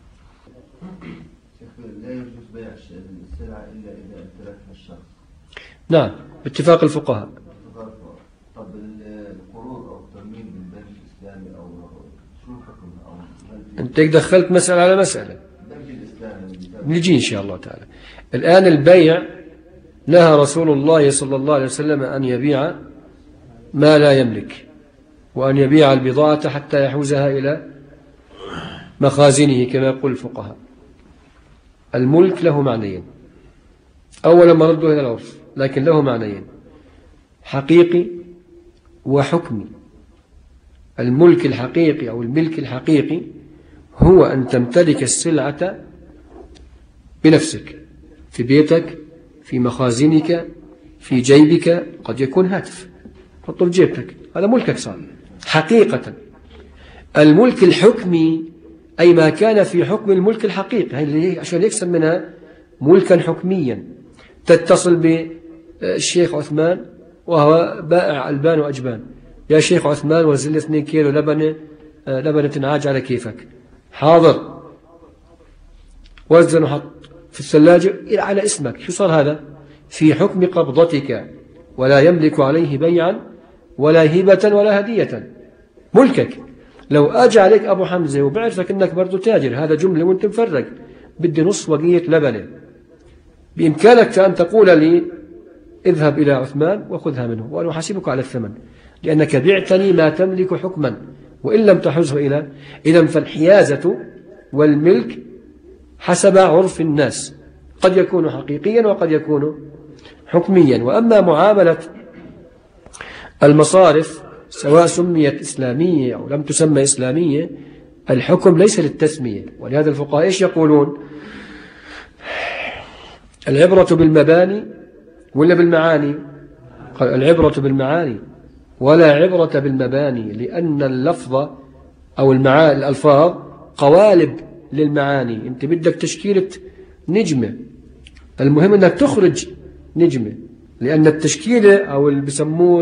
لا يجوز بيع السلعة إلا إذا امتلكها الشخص. نعم باتفاق الفقهاء. طب القروض أو التمويل بالبنك الإسلامي أو شو حكمها؟ أو أنت دخلت مسألة على مسألة، البنك الإسلامي نجي إن شاء الله تعالى. الآن البيع نهى رسول الله صلى الله عليه وسلم أن يبيع ما لا يملك، وأن يبيع البضاعة حتى يحوزها إلى مخازنه كما يقول الفقهاء. الملك له معنيين، أولا مرده إلى العرف، لكن له معنيين: حقيقي وحكمي. الملك الحقيقي أو الملك الحقيقي هو أن تمتلك السلعة بنفسك، في بيتك، في مخازنك، في جيبك، قد يكون هاتف حطه في جيبك، هذا ملكك صار حقيقة. الملك الحكمي أي ما كان في حكم الملك الحقيقي، عشان يكسب منها ملكا حكميا. تتصل بالشيخ عثمان وهو بائع ألبان وأجبان: يا شيخ عثمان وزل 2 كيلو لبنة عاج على كيفك. حاضر. وزن وحط في الثلاجة على اسمك. شو صار هذا؟ في حكم قبضتك، ولا يملك عليه بيعا ولا هبة ولا هدية، ملكك. لو أجى عليك أبو حمزة وبعرفك أنك برضو تاجر، هذا جملة وانت مفرق، بدي نص وقية لبنة، بإمكانك أن تقول لي اذهب إلى عثمان وخذها منه وأنا أحاسبك على الثمن، لأنك بعتني ما تملك حكما وإن لم تحزه إلى. إذن فالحيازة والملك حسب عرف الناس، قد يكون حقيقيا وقد يكون حكميا. وأما معاملة المصارف سواء سميت إسلامية أو لم تسمى إسلامية، الحكم ليس للتسمية. ولهذا الفقهاء إيش يقولون؟ العبرة بالمباني ولا بالمعاني؟ قال العبرة بالمعاني ولا عبرة بالمباني، لأن اللفظ أو الألفاظ قوالب للمعاني. أنت بدك تشكيلة نجمة، المهم أنك تخرج نجمة، لأن التشكيلة أو اللي بسموه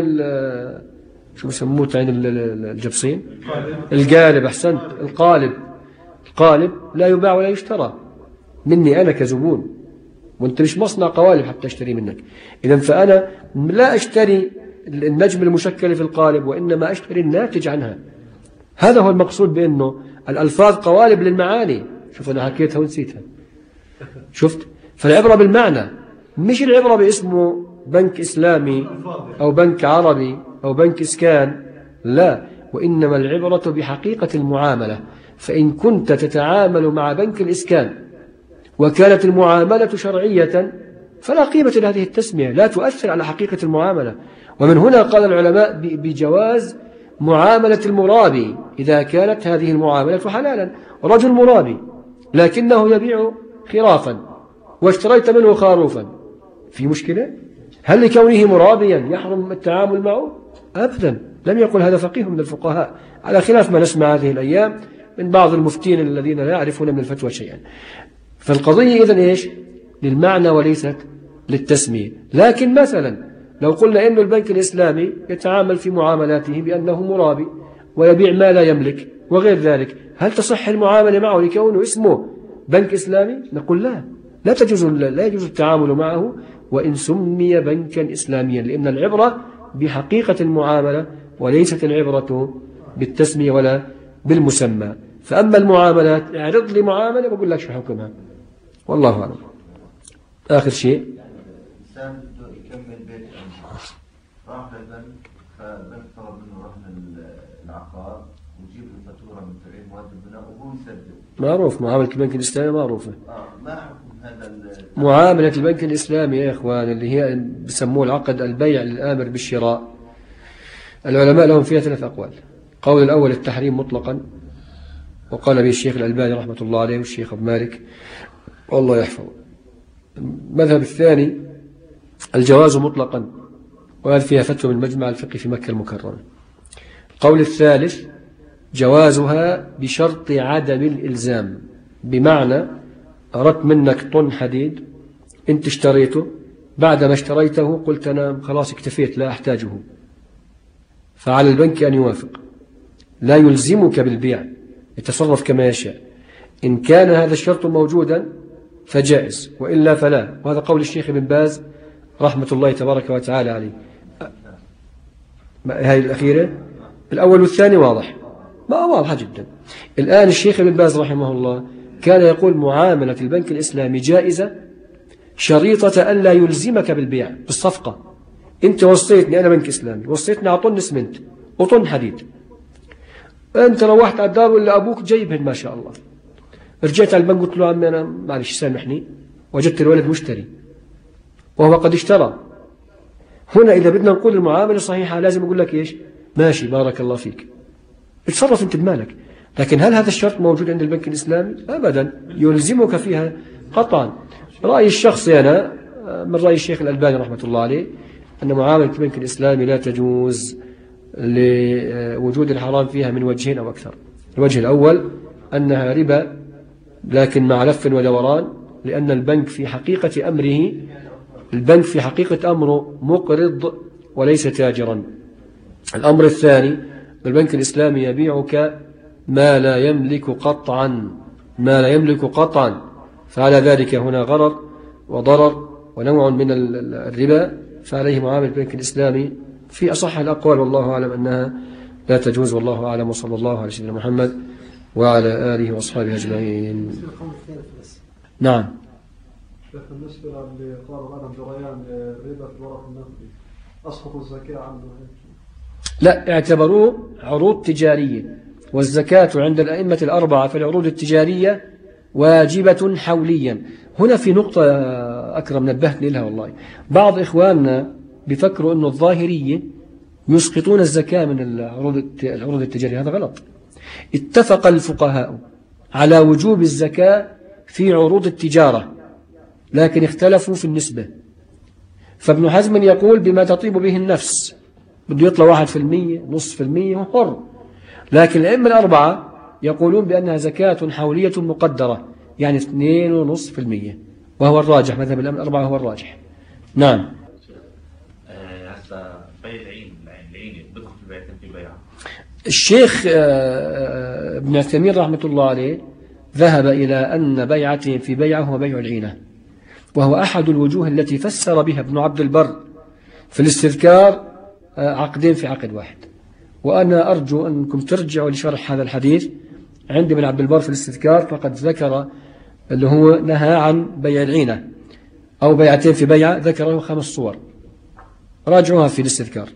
شو بسموه عين الجبصين، القالب. أحسنت، القالب لا يباع ولا يشترى مني أنا كزبون، وانت مش مصنع قوالب حتى اشتري منك. إذن فأنا لا اشتري النجم المشكل في القالب، وإنما اشتري الناتج عنها. هذا هو المقصود بأنه الألفاظ قوالب للمعاني. شوف أنا حكيتها ونسيتها، شفت؟ فالعبرة بالمعنى، مش العبرة باسمه بنك إسلامي أو بنك عربي أو بنك إسكان، لا، وإنما العبرة بحقيقة المعاملة. فإن كنت تتعامل مع بنك الإسكان وكانت المعاملة شرعية فلا قيمة لهذه التسمية، لا تؤثر على حقيقة المعاملة. ومن هنا قال العلماء بجواز معاملة المرابي إذا كانت هذه المعاملة حلالا. رجل مرابي لكنه يبيع خرافا واشتريت منه خروفا، في مشكلة؟ هل لكونه مرابيا يحرم التعامل معه؟ أبدا، لم يقل هذا فقيه من الفقهاء، على خلاف ما نسمع هذه الأيام من بعض المفتين الذين لا يعرفون من الفتوى شيئا. فالقضية إذن إيش؟ للمعنى وليست للتسمية. لكن مثلا لو قلنا إنه البنك الإسلامي يتعامل في معاملاته بأنه مرابي ويبيع ما لا يملك وغير ذلك، هل تصح المعاملة معه لكونه اسمه بنك إسلامي؟ نقول لا يجوز التعامل معه وإن سمي بنكا إسلاميا، لأن العبرة بحقيقة المعاملة وليست العبرة بالتسمية ولا بالمسمى. فأما المعاملات اعرض لي معاملة بقول لك شو حكمها، والله أعلم. آخر شيء، الإنسان بده يكمل بيت راح للبنك، فالبنك طلب منه رهن العقار ويجيب له فاتورة من تعيين مواد البناء وهو يسدد. معروف معاملة البنك الإسلامي معروفة. ما حكم هذا معاملة البنك الإسلامي يا إخوان اللي هي بسموه العقد البيع الآمر بالشراء، العلماء لهم فيها 3 أقوال. قول الأول التحريم مطلقا، وقال به الشيخ الألباني رحمة الله عليه والشيخ أبو مالك والله يحفظه. المذهب الثاني الجواز مطلقا، وهذا فيها فتوى من مجمع الفقه في مكة المكرمة. القول الثالث جوازها بشرط عدم الإلزام. بمعنى أردت منك طن حديد، أنت اشتريته، بعدما اشتريته قلت أنا خلاص اكتفيت لا أحتاجه، فعلى البنك أن يوافق، لا يلزمك بالبيع، يتصرف كما يشاء. إن كان هذا الشرط موجودا فجائز، وإلا فلا. وهذا قول الشيخ ابن باز رحمة الله تبارك وتعالى عليه. هذه الأخيرة، الأول والثاني واضح، ما واضحة جدا. الآن الشيخ ابن باز رحمه الله كان يقول معاملة البنك الإسلامي جائزة شريطة ألا يلزمك بالبيع بالصفقة. أنت وصيتني، أنا بنك إسلامي، وصيتني على طن اسمنت وطن حديد، أنت روحت على الدار ولا أبوك جايبهن ما شاء الله، رجعت على البنك قلت له عمي أنا معلش سامحني، وجدت الولد مشتري وهو قد اشترى. هنا إذا بدنا نقول المعاملة صحيحة لازم أقول لك إيش؟ ماشي بارك الله فيك، اتصرف أنت بمالك. لكن هل هذا الشرط موجود عند البنك الإسلامي؟ أبدا، يلزمك فيها قطعا. رأيي الشخصي أنا من رأي الشيخ الألباني رحمة الله عليه أن معاملة البنك الإسلامي لا تجوز لوجود الحرام فيها من وجهين أو أكثر. الوجه الأول أنها ربا لكن مع لف ودوران، لأن البنك في حقيقة أمره، البنك في حقيقة أمره مقرض وليس تاجرا. الأمر الثاني، البنك الإسلامي يبيعك ما لا يملك قطعا، ما لا يملك قطعا، فعلى ذلك هنا غرر وضرر ونوع من الربا، فعليه معاملة البنك الإسلامي في أصح الأقوال والله أعلم أنها لا تجوز، والله أعلم. وصلى الله على سيدنا محمد وعلى آله وأصحابه أجمعين. نعم. بالنسبة اللي قالوا عدم جريان ربا في الورق النقدي، أسقط الزكاة عنه؟ لا، اعتبروه عروض تجارية، والزكاة عند الأئمة الأربعة في العروض التجارية واجبة حوليا. هنا في نقطة أكرم نبهتني لها والله، بعض إخواننا بيفكروا أنه الظاهرية يسقطون الزكاة من العروض التجارية، هذا غلط. اتفق الفقهاء على وجوب الزكاة في عروض التجارة، لكن اختلفوا في النسبة. فابن حزم يقول بما تطيب به النفس، بده يطلع 1%، نصف المية، حر. لكن الأئمة الأربعة يقولون بأنها زكاة حولية مقدرة، يعني 2.5%، وهو الراجح، مذهب الأئمة الأربعة هو الراجح. نعم. هسه بيع العين بدخل في بيع في بيع. الشيخ ابن عثيمين رحمة الله عليه ذهب إلى أن بيعته في بيعه هو بيع العينة، وهو أحد الوجوه التي فسر بها ابن عبد البر في الاستذكار عقدين في عقد واحد. وأنا أرجو أنكم ترجعوا لشرح هذا الحديث عند ابن عبد البر في الاستذكار، فقد ذكر اللي هو نهى عن بيع العينة أو بيعتين في بيعة، ذكره 5 صور، راجعوها في الاستذكار.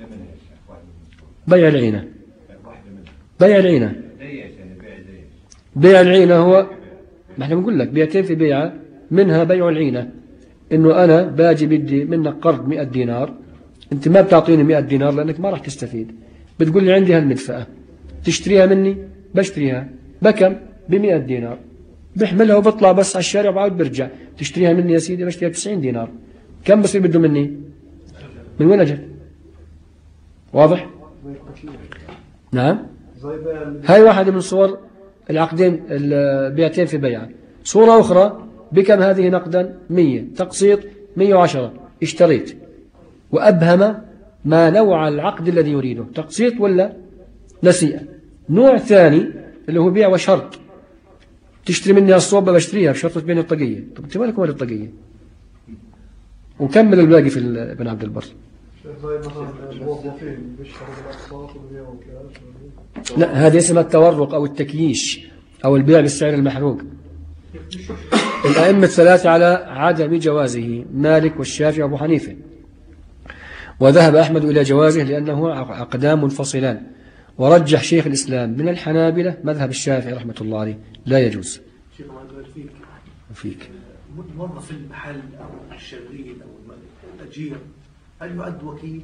بيع العينة، بيع العينة، بيع العينة هو ما احنا بنقول لك بيعتين في بيعة، منها بيع العينة، إنه أنا باجي بدي منك قرض 100 دينار، أنت ما بتعطيني 100 دينار لأنك ما راح تستفيد، بتقول لي عندي هالمدفأة تشتريها مني، بشتريها بكم؟ ب100 دينار، بحملها وبطلع بس على الشارع وبعود برجع، تشتريها مني يا سيدي بشتريها ب90 دينار، كم بصير بده مني؟ من وين أجل؟ واضح؟ نعم. هاي واحدة من صور العقدين البيعتين في بيعة. صورة أخرى، بكم هذه نقدا؟ 100، تقسيط 110، اشتريت وأبهم ما نوع العقد الذي يريده، تقسيط ولا نسيئة. نوع ثاني اللي هو بيع وشرط، تشتري مني الصوبة بشتريها بشرط بين الطقية. طب انت مالك وين الطقية؟ وكمل الباقي في ابن عبد البر. لا، هذه اسمها التورق أو التكييش أو البيع بالسعر المحروق. الأئمة الثلاثة على عدم جوازه، مالك والشافعي وأبو حنيفة، وذهب أحمد إلى جوازه لأنه عقدان منفصلان، ورجح شيخ الإسلام من الحنابلة مذهب الشافعي رحمة الله عليه لا يجوز. شيخ فيك موظف المحل أو الشغيل أو الأجير هل يعد وكيل؟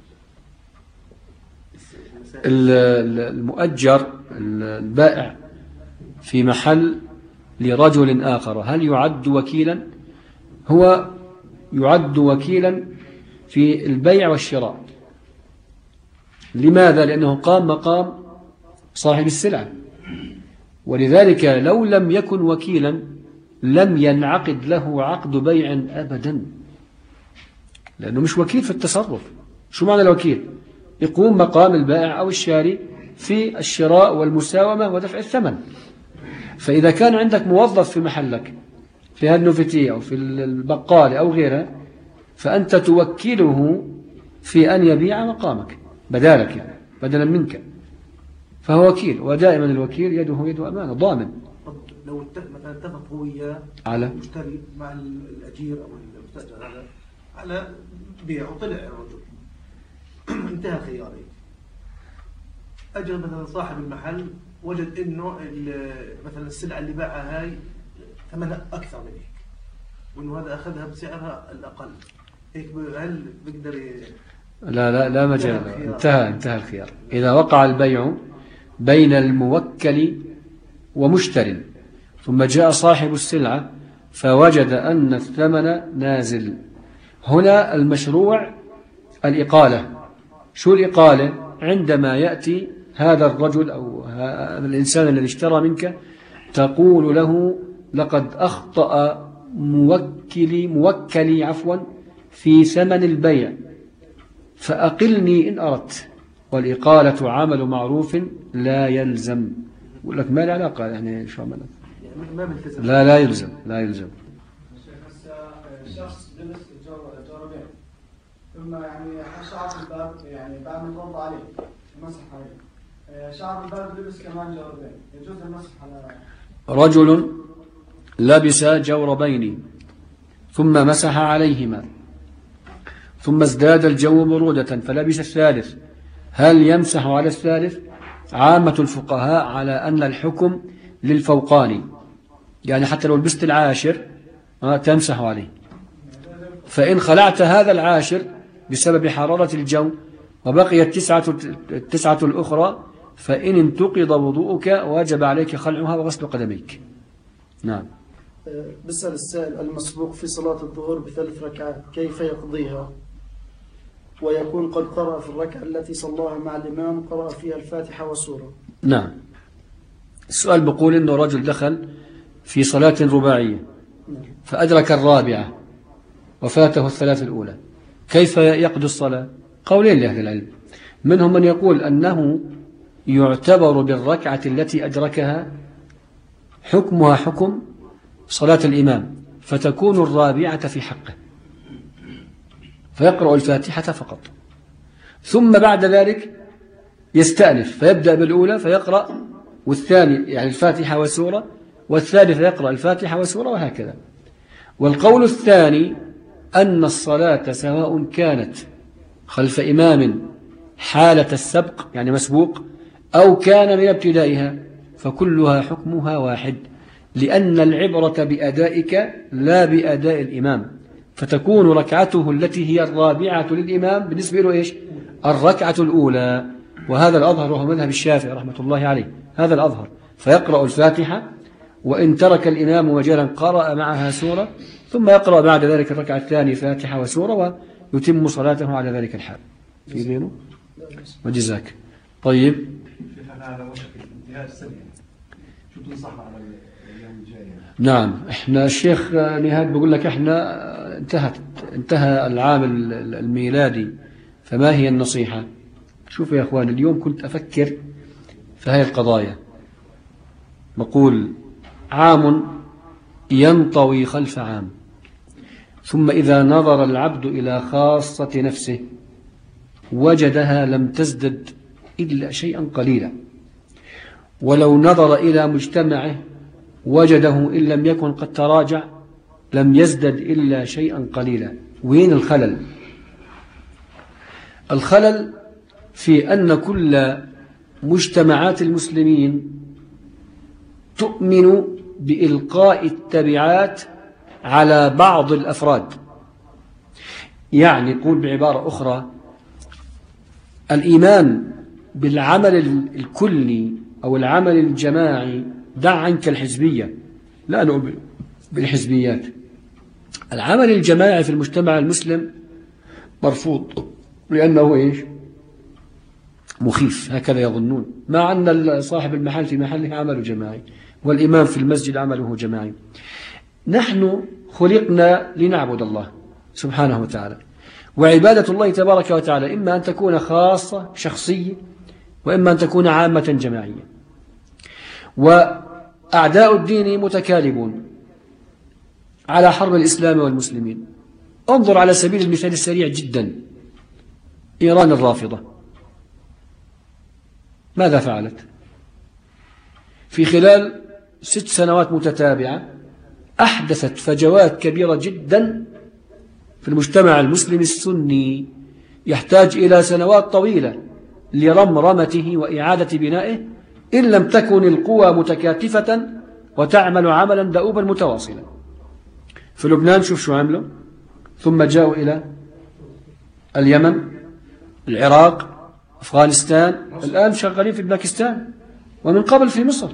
المؤجر البائع في محل لرجل آخر هل يعد وكيلا؟ هو يعد وكيلا في البيع والشراء. لماذا؟ لأنه قام مقام صاحب السلعة. ولذلك لو لم يكن وكيلا لم ينعقد له عقد بيع أبدا، لأنه مش وكيل في التصرف. شو معنى الوكيل؟ يقوم مقام البائع أو الشاري في الشراء والمساومة ودفع الثمن. فإذا كان عندك موظف في محلك في هالنوفتية أو في البقال أو غيرها، فأنت توكله في أن يبيع مقامك بدالك، يعني بدلا منك، فهو وكيل. ودائما الوكيل يده يد أمانة، ضامن. لو مثلا اتفق هو وياه على المشتري مع الأجير أو المستأجر هذا على بيع، وطلع الرجل انتهى خياري، أجى مثلا صاحب المحل وجد إنه مثلا السلعة اللي باعها هاي ثمنها أكثر من هيك، وإنه هذا أخذها بسعرها الأقل، هيك هل بيقدر لا مجال، انتهى الخيار. إذا وقع البيع بين الموكل ومشتري ثم جاء صاحب السلعة فوجد أن الثمن نازل، هنا المشروع الإقالة. شو الإقالة؟ عندما يأتي هذا الرجل أو هذا الإنسان الذي اشترى منك تقول له لقد أخطأ موكلي في ثمن البيع فأقلني إن أردت. والإقالة عمل معروف لا يلزم. يقول لك ما له علاقة، يعني شو عمل؟ لا يلزم. الشخص جلس جربين ثم يعني شعر في الباب، يعني بعد ما توضأ عليه مسح عليه، شعر الباب لبس كمان جوربين، يجوز المسح على رجل لبس جوربين ثم مسح عليهما ثم ازداد الجو برودة فلبس الثالث، هل يمسح على الثالث؟ عامة الفقهاء على أن الحكم للفوقاني، يعني حتى لو لبست العاشر تمسح عليه. فإن خلعت هذا العاشر بسبب حرارة الجو وبقيت التسعة الأخرى فإن انتقض وضوءك وجب عليك خلعها وغسل قدميك. نعم. بسأل السائل: المسبوق في صلاة الظهر ب3 ركعات كيف يقضيها؟ ويكون قد قرأ في الركعة التي صلاها مع الإمام قرأ فيها الفاتحة وسورة. نعم. السؤال بقول إنه رجل دخل في صلاة رباعية فأدرك الرابعة وفاته الثلاث الأولى، كيف يقضي الصلاة؟ قولين لأهل العلم، منهم من يقول أنه يعتبر بالركعة التي أدركها حكمها حكم صلاة الإمام فتكون الرابعة في حقه فيقرأ الفاتحة فقط، ثم بعد ذلك يستأنف فيبدأ بالأولى فيقرأ، والثاني يعني الفاتحة وسورة، والثالث يقرأ الفاتحة وسورة، وهكذا. والقول الثاني أن الصلاة سواء كانت خلف إمام حالة السبق يعني مسبوق أو كان من ابتدائها فكلها حكمها واحد، لأن العبرة بأدائك لا بأداء الإمام، فتكون ركعته التي هي الرابعة للإمام بالنسبة له إيش؟ الركعة الأولى. وهذا الأظهر وهو مذهب الشافعي رحمة الله عليه، هذا الأظهر. فيقرأ الفاتحة وإن ترك الإمام مجالا قرأ معها سورة ثم يقرأ بعد ذلك الركعة الثانية فاتحة وسورة ويتم صلاته على ذلك الحال. في بينه وجزاك. طيب على وشك انتهاء السنة، شو تنصحنا على الأيام الجاية؟ نعم، احنا الشيخ نهاد بيقول لك احنا انتهى العام الميلادي، فما هي النصيحة؟ شوفوا يا اخوان، اليوم كنت أفكر في هذه القضايا، بقول عام ينطوي خلف عام، ثم إذا نظر العبد إلى خاصة نفسه وجدها لم تزدد إلا شيئا قليلا، ولو نظر إلى مجتمعه وجده إن لم يكن قد تراجع لم يزدد إلا شيئا قليلا. وين الخلل؟ الخلل في أن كل مجتمعات المسلمين تؤمن بإلقاء التبعات على بعض الأفراد. يعني يقول بعبارة أخرى، الإيمان بالعمل الكلي أو العمل الجماعي دع عنك الحزبية، لا نؤمن بالحزبيات. العمل الجماعي في المجتمع المسلم مرفوض، لأنه إيش؟ مخيف، هكذا يظنون، مع أن صاحب المحل في محله عمله جماعي والإمام في المسجد عمله جماعي. نحن خلقنا لنعبد الله سبحانه وتعالى، وعبادة الله تبارك وتعالى إما أن تكون خاصة شخصية وإما أن تكون عامة جماعية. وأعداء الدين متكالبون على حرب الإسلام والمسلمين. انظر على سبيل المثال السريع جدا إيران الرافضة، ماذا فعلت؟ في خلال 6 سنوات متتابعة أحدثت فجوات كبيرة جدا في المجتمع المسلم السني، يحتاج إلى سنوات طويلة لرمرمته وإعادة بنائه إن لم تكن القوى متكاتفة وتعمل عملا دؤوبا متواصلا. في لبنان شوف شو عملوا، ثم جاءوا إلى اليمن، العراق، أفغانستان، الآن شغالين في باكستان، ومن قبل في مصر.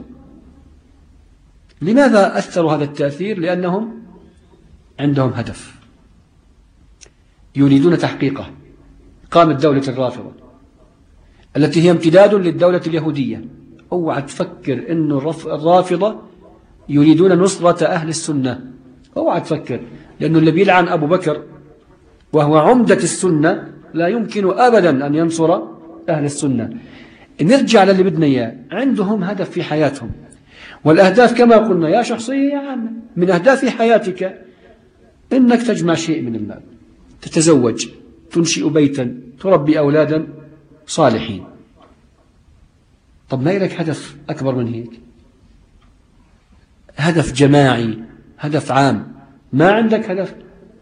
لماذا أثروا هذا التأثير؟ لأنهم عندهم هدف يريدون تحقيقه، إقامة دولة الرافضة التي هي امتداد للدولة اليهودية. اوعى تفكر أن الرافضة يريدون نصرة أهل السنة، اوعى تفكر، لأنه اللي بيلعن أبو بكر وهو عمدة السنة لا يمكن أبدا أن ينصر أهل السنة. نرجع للي بدنا إياه، عندهم هدف في حياتهم، والأهداف كما قلنا يا شخصية يا عامة. من أهداف حياتك إنك تجمع شيء من المال، تتزوج، تنشئ بيتا، تربي أولادا صالحين. طب ما لك هدف أكبر من هيك؟ هدف جماعي، هدف عام. ما عندك هدف،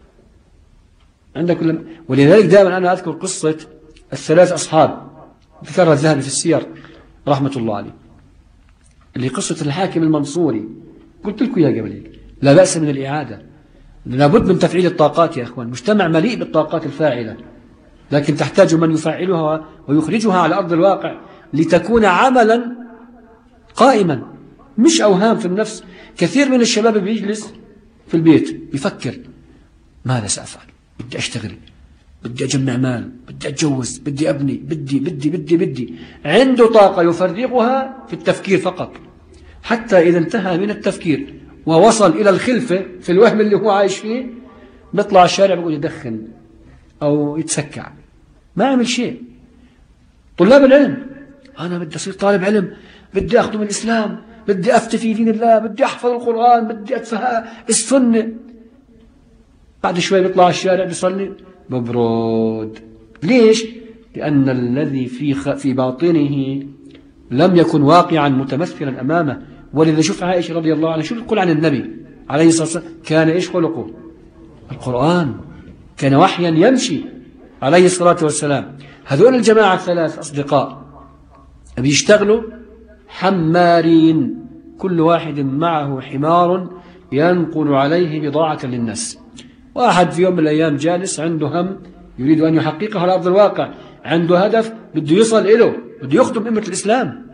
عندك ولذلك دائما أنا أذكر قصة ال3 أصحاب ذكرها الذهبي في السير رحمة الله عليه، اللي قصة الحاكم المنصوري. قلت لكم يا قبل لا بأس من الإعادة، لابد من تفعيل الطاقات يا أخوان. مجتمع مليء بالطاقات الفاعلة، لكن تحتاج من يفعلها ويخرجها على أرض الواقع لتكون عملا قائما، مش أوهام في النفس. كثير من الشباب بيجلس في البيت يفكر ماذا سأفعل، بدي أشتغل، بدي أجمع مال، بدي أتجوز، بدي أبني، بدي. عنده طاقة يفرغها في التفكير فقط، حتى إذا انتهى من التفكير ووصل إلى الخلفة في الوهم اللي هو عايش فيه، بيطلع الشارع بيقول يدخن أو يتسكع، ما عمل شيء. طلاب العلم، أنا بدي أصير طالب علم، بدي أخدم من الإسلام، بدي أفتي في دين الله، بدي أحفظ القرآن، بدي أتفهم السنة. بعد شوي بيطلع الشارع بيصلي مبرود. ليش؟ لأن الذي في باطنه لم يكن واقعا متمثلا أمامه. ولذا شوف عائشة رضي الله عنها شو تقول عن النبي عليه الصلاة والسلام، كان إيش خلقه؟ القرآن، كان وحيا يمشي عليه الصلاة والسلام. هذول الجماعة ال3 أصدقاء بيشتغلوا حمارين، كل واحد معه حمار ينقل عليه بضاعة للناس. واحد في يوم من الأيام جالس عنده هم يريد أن يحققه على أرض الواقع، عنده هدف بده يصل إله، بده يخدم أمة الإسلام.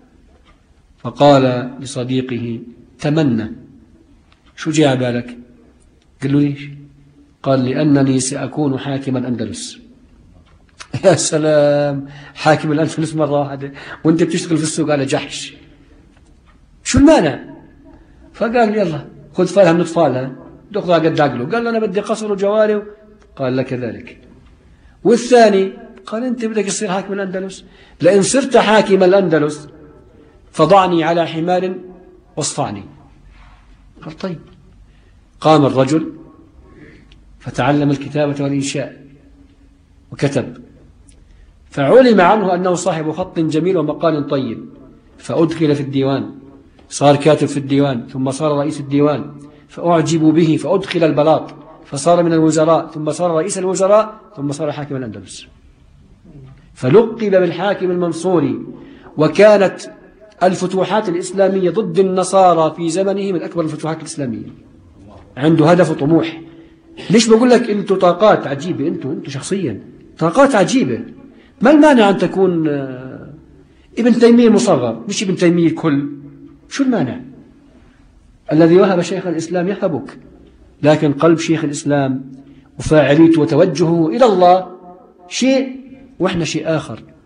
فقال لصديقه تمنى. شو جاء على بالك؟ قال له ليش؟ قال لأنني سأكون حاكم الأندلس. يا سلام، حاكم الأندلس مرة واحدة وانت بتشتغل في السوق على جحش، شو المانع؟ فقال يلا خذ فالها من اطفالها، دخل قد عقله. قال له أنا بدي قصر وجواري. قال لك ذلك. والثاني قال أنت بدك تصير حاكم الأندلس، لئن صرت حاكم الأندلس فضعني على حمار واصفعني. قال طيب. قام الرجل فتعلم الكتابة والإنشاء وكتب، فعلم عنه أنه صاحب خط جميل ومقال طيب، فأدخل في الديوان، صار كاتب في الديوان، ثم صار رئيس الديوان، فأعجبوا به فأدخل البلاط، فصار من الوزراء، ثم صار رئيس الوزراء، ثم صار حاكم الأندلس. فلقب بالحاكم المنصوري. وكانت الفتوحات الإسلامية ضد النصارى في زمنه من أكبر الفتوحات الإسلامية. عنده هدف وطموح. ليش بقول لك أنتوا طاقات عجيبة، أنتوا شخصيا طاقات عجيبة. ما المانع أن تكون ابن تيمية المصغر، مش ابن تيمية الكل؟ شو المانع؟ الذي وهب شيخ الإسلام يهبك، لكن قلب شيخ الإسلام وفاعليته وتوجهه إلى الله شيء وإحنا شيء آخر.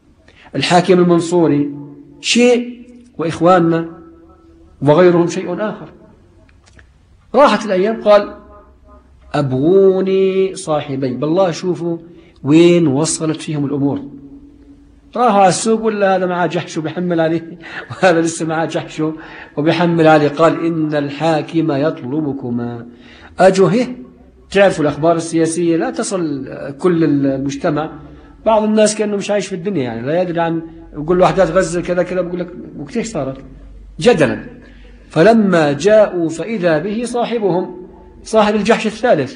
الحاكم المنصوري شيء وإخواننا وغيرهم شيء آخر. راحت الأيام قال أبغوني صاحبي. بالله شوفوا وين وصلت فيهم الأمور. راحوا على السوق ولا هذا معاه جحش وبيحمل عليه وهذا لسه معاه جحش وبيحمل عليه. قال إن الحاكم يطلبكما. أجوا تعرفوا الأخبار السياسية لا تصل كل المجتمع. بعض الناس كأنه مش عايش في الدنيا يعني لا يدري عن يقول له أحداث غزة كذا كذا بقول لك وكيف صارت جدلا. فلما جاءوا فإذا به صاحبهم صاحب الجحش الثالث.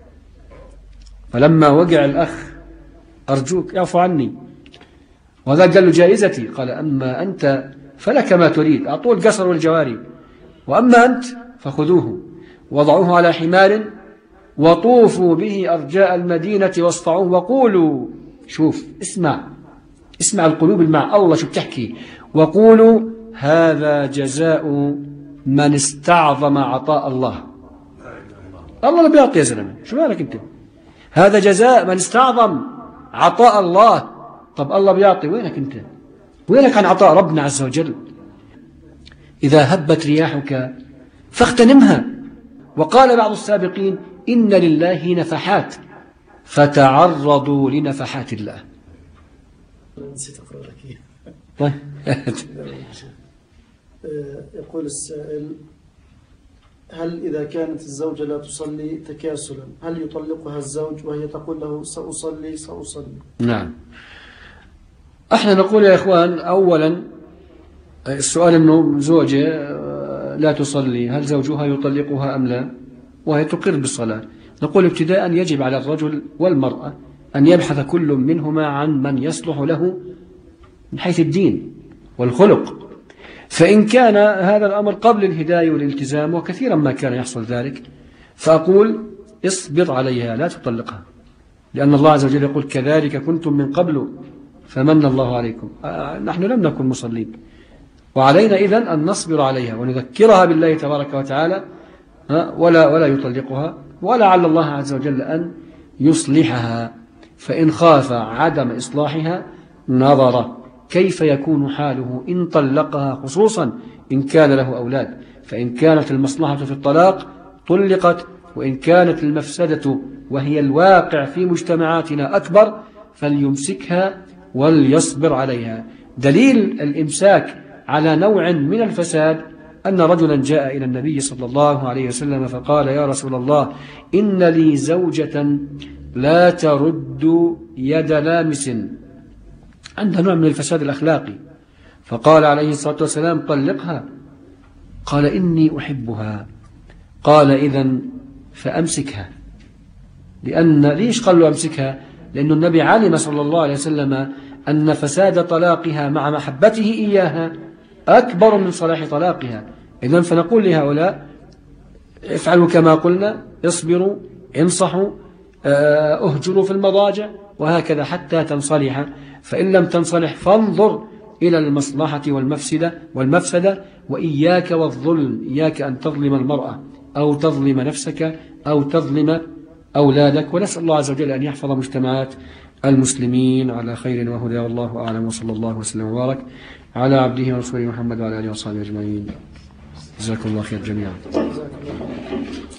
فلما وقع الأخ أرجوك اعفو عني وهذا قال له جائزتي. قال أما أنت فلك ما تريد أعطوه القصر والجواري وأما أنت فخذوه وضعوه على حمار وطوفوا به أرجاء المدينة واصطعوه وقولوا شوف اسمع القلوب مع الله شو بتحكي. وقولوا هذا جزاء من استعظم عطاء الله. الله اللي بيعطي يا زلمة شو مالك انت. هذا جزاء من استعظم عطاء الله. طب الله بيعطي وينك انت وينك عن عطاء ربنا عز وجل. إذا هبت رياحك فاغتنمها. وقال بعض السابقين إن لله نفحات فتعرضوا لنفحات الله. نسيت أقرأ لك. طيب يقول السائل هل إذا كانت الزوجة لا تصلي تكاسلا هل يطلقها الزوج وهي تقول له سأصلي. نعم. احنا نقول يا إخوان أولا السؤال أنه زوجة لا تصلي هل زوجها يطلقها أم لا وهي تقر بالصلاة. نقول ابتداء يجب على الرجل والمرأة أن يبحث كل منهما عن من يصلح له من حيث الدين والخلق. فإن كان هذا الأمر قبل الهداية والالتزام وكثيرا ما كان يحصل ذلك فأقول اصبر عليها لا تطلقها لأن الله عز وجل يقول كذلك كنتم من قبل فمن الله عليكم. نحن لم نكن مصلين وعلينا إذن أن نصبر عليها ونذكرها بالله تبارك وتعالى ولا يطلقها ولعل الله عز وجل أن يصلحها. فإن خاف عدم إصلاحها نظر كيف يكون حاله إن طلقها خصوصا إن كان له أولاد. فإن كانت المصلحة في الطلاق طلقت وإن كانت المفسدة وهي الواقع في مجتمعاتنا أكبر فليمسكها وليصبر عليها. دليل الإمساك على نوع من الفساد أن رجلا جاء إلى النبي صلى الله عليه وسلم فقال يا رسول الله إن لي زوجة لا ترد يد لامس عندها نوع من الفساد الأخلاقي. فقال عليه الصلاة والسلام طلقها. قال إني أحبها. قال إذن فأمسكها. ليش قال له أمسكها؟ لأن النبي علم صلى الله عليه وسلم أن فساد طلاقها مع محبته إياها أكبر من صلاح طلاقها. إذن فنقول لهؤلاء افعلوا كما قلنا اصبروا انصحوا اهجروا في المضاجع وهكذا حتى تنصلح. فإن لم تنصلح فانظر إلى المصلحة والمفسدة وإياك والظلم. إياك أن تظلم المرأة أو تظلم نفسك أو تظلم أولادك. ونسأل الله عز وجل أن يحفظ مجتمعات المسلمين على خير وهدى والله أعلم وصلى الله وسلم وبارك على عبده ورسوله محمد وعلى آله وصحبه أجمعين. جزاكم الله خير جميعا.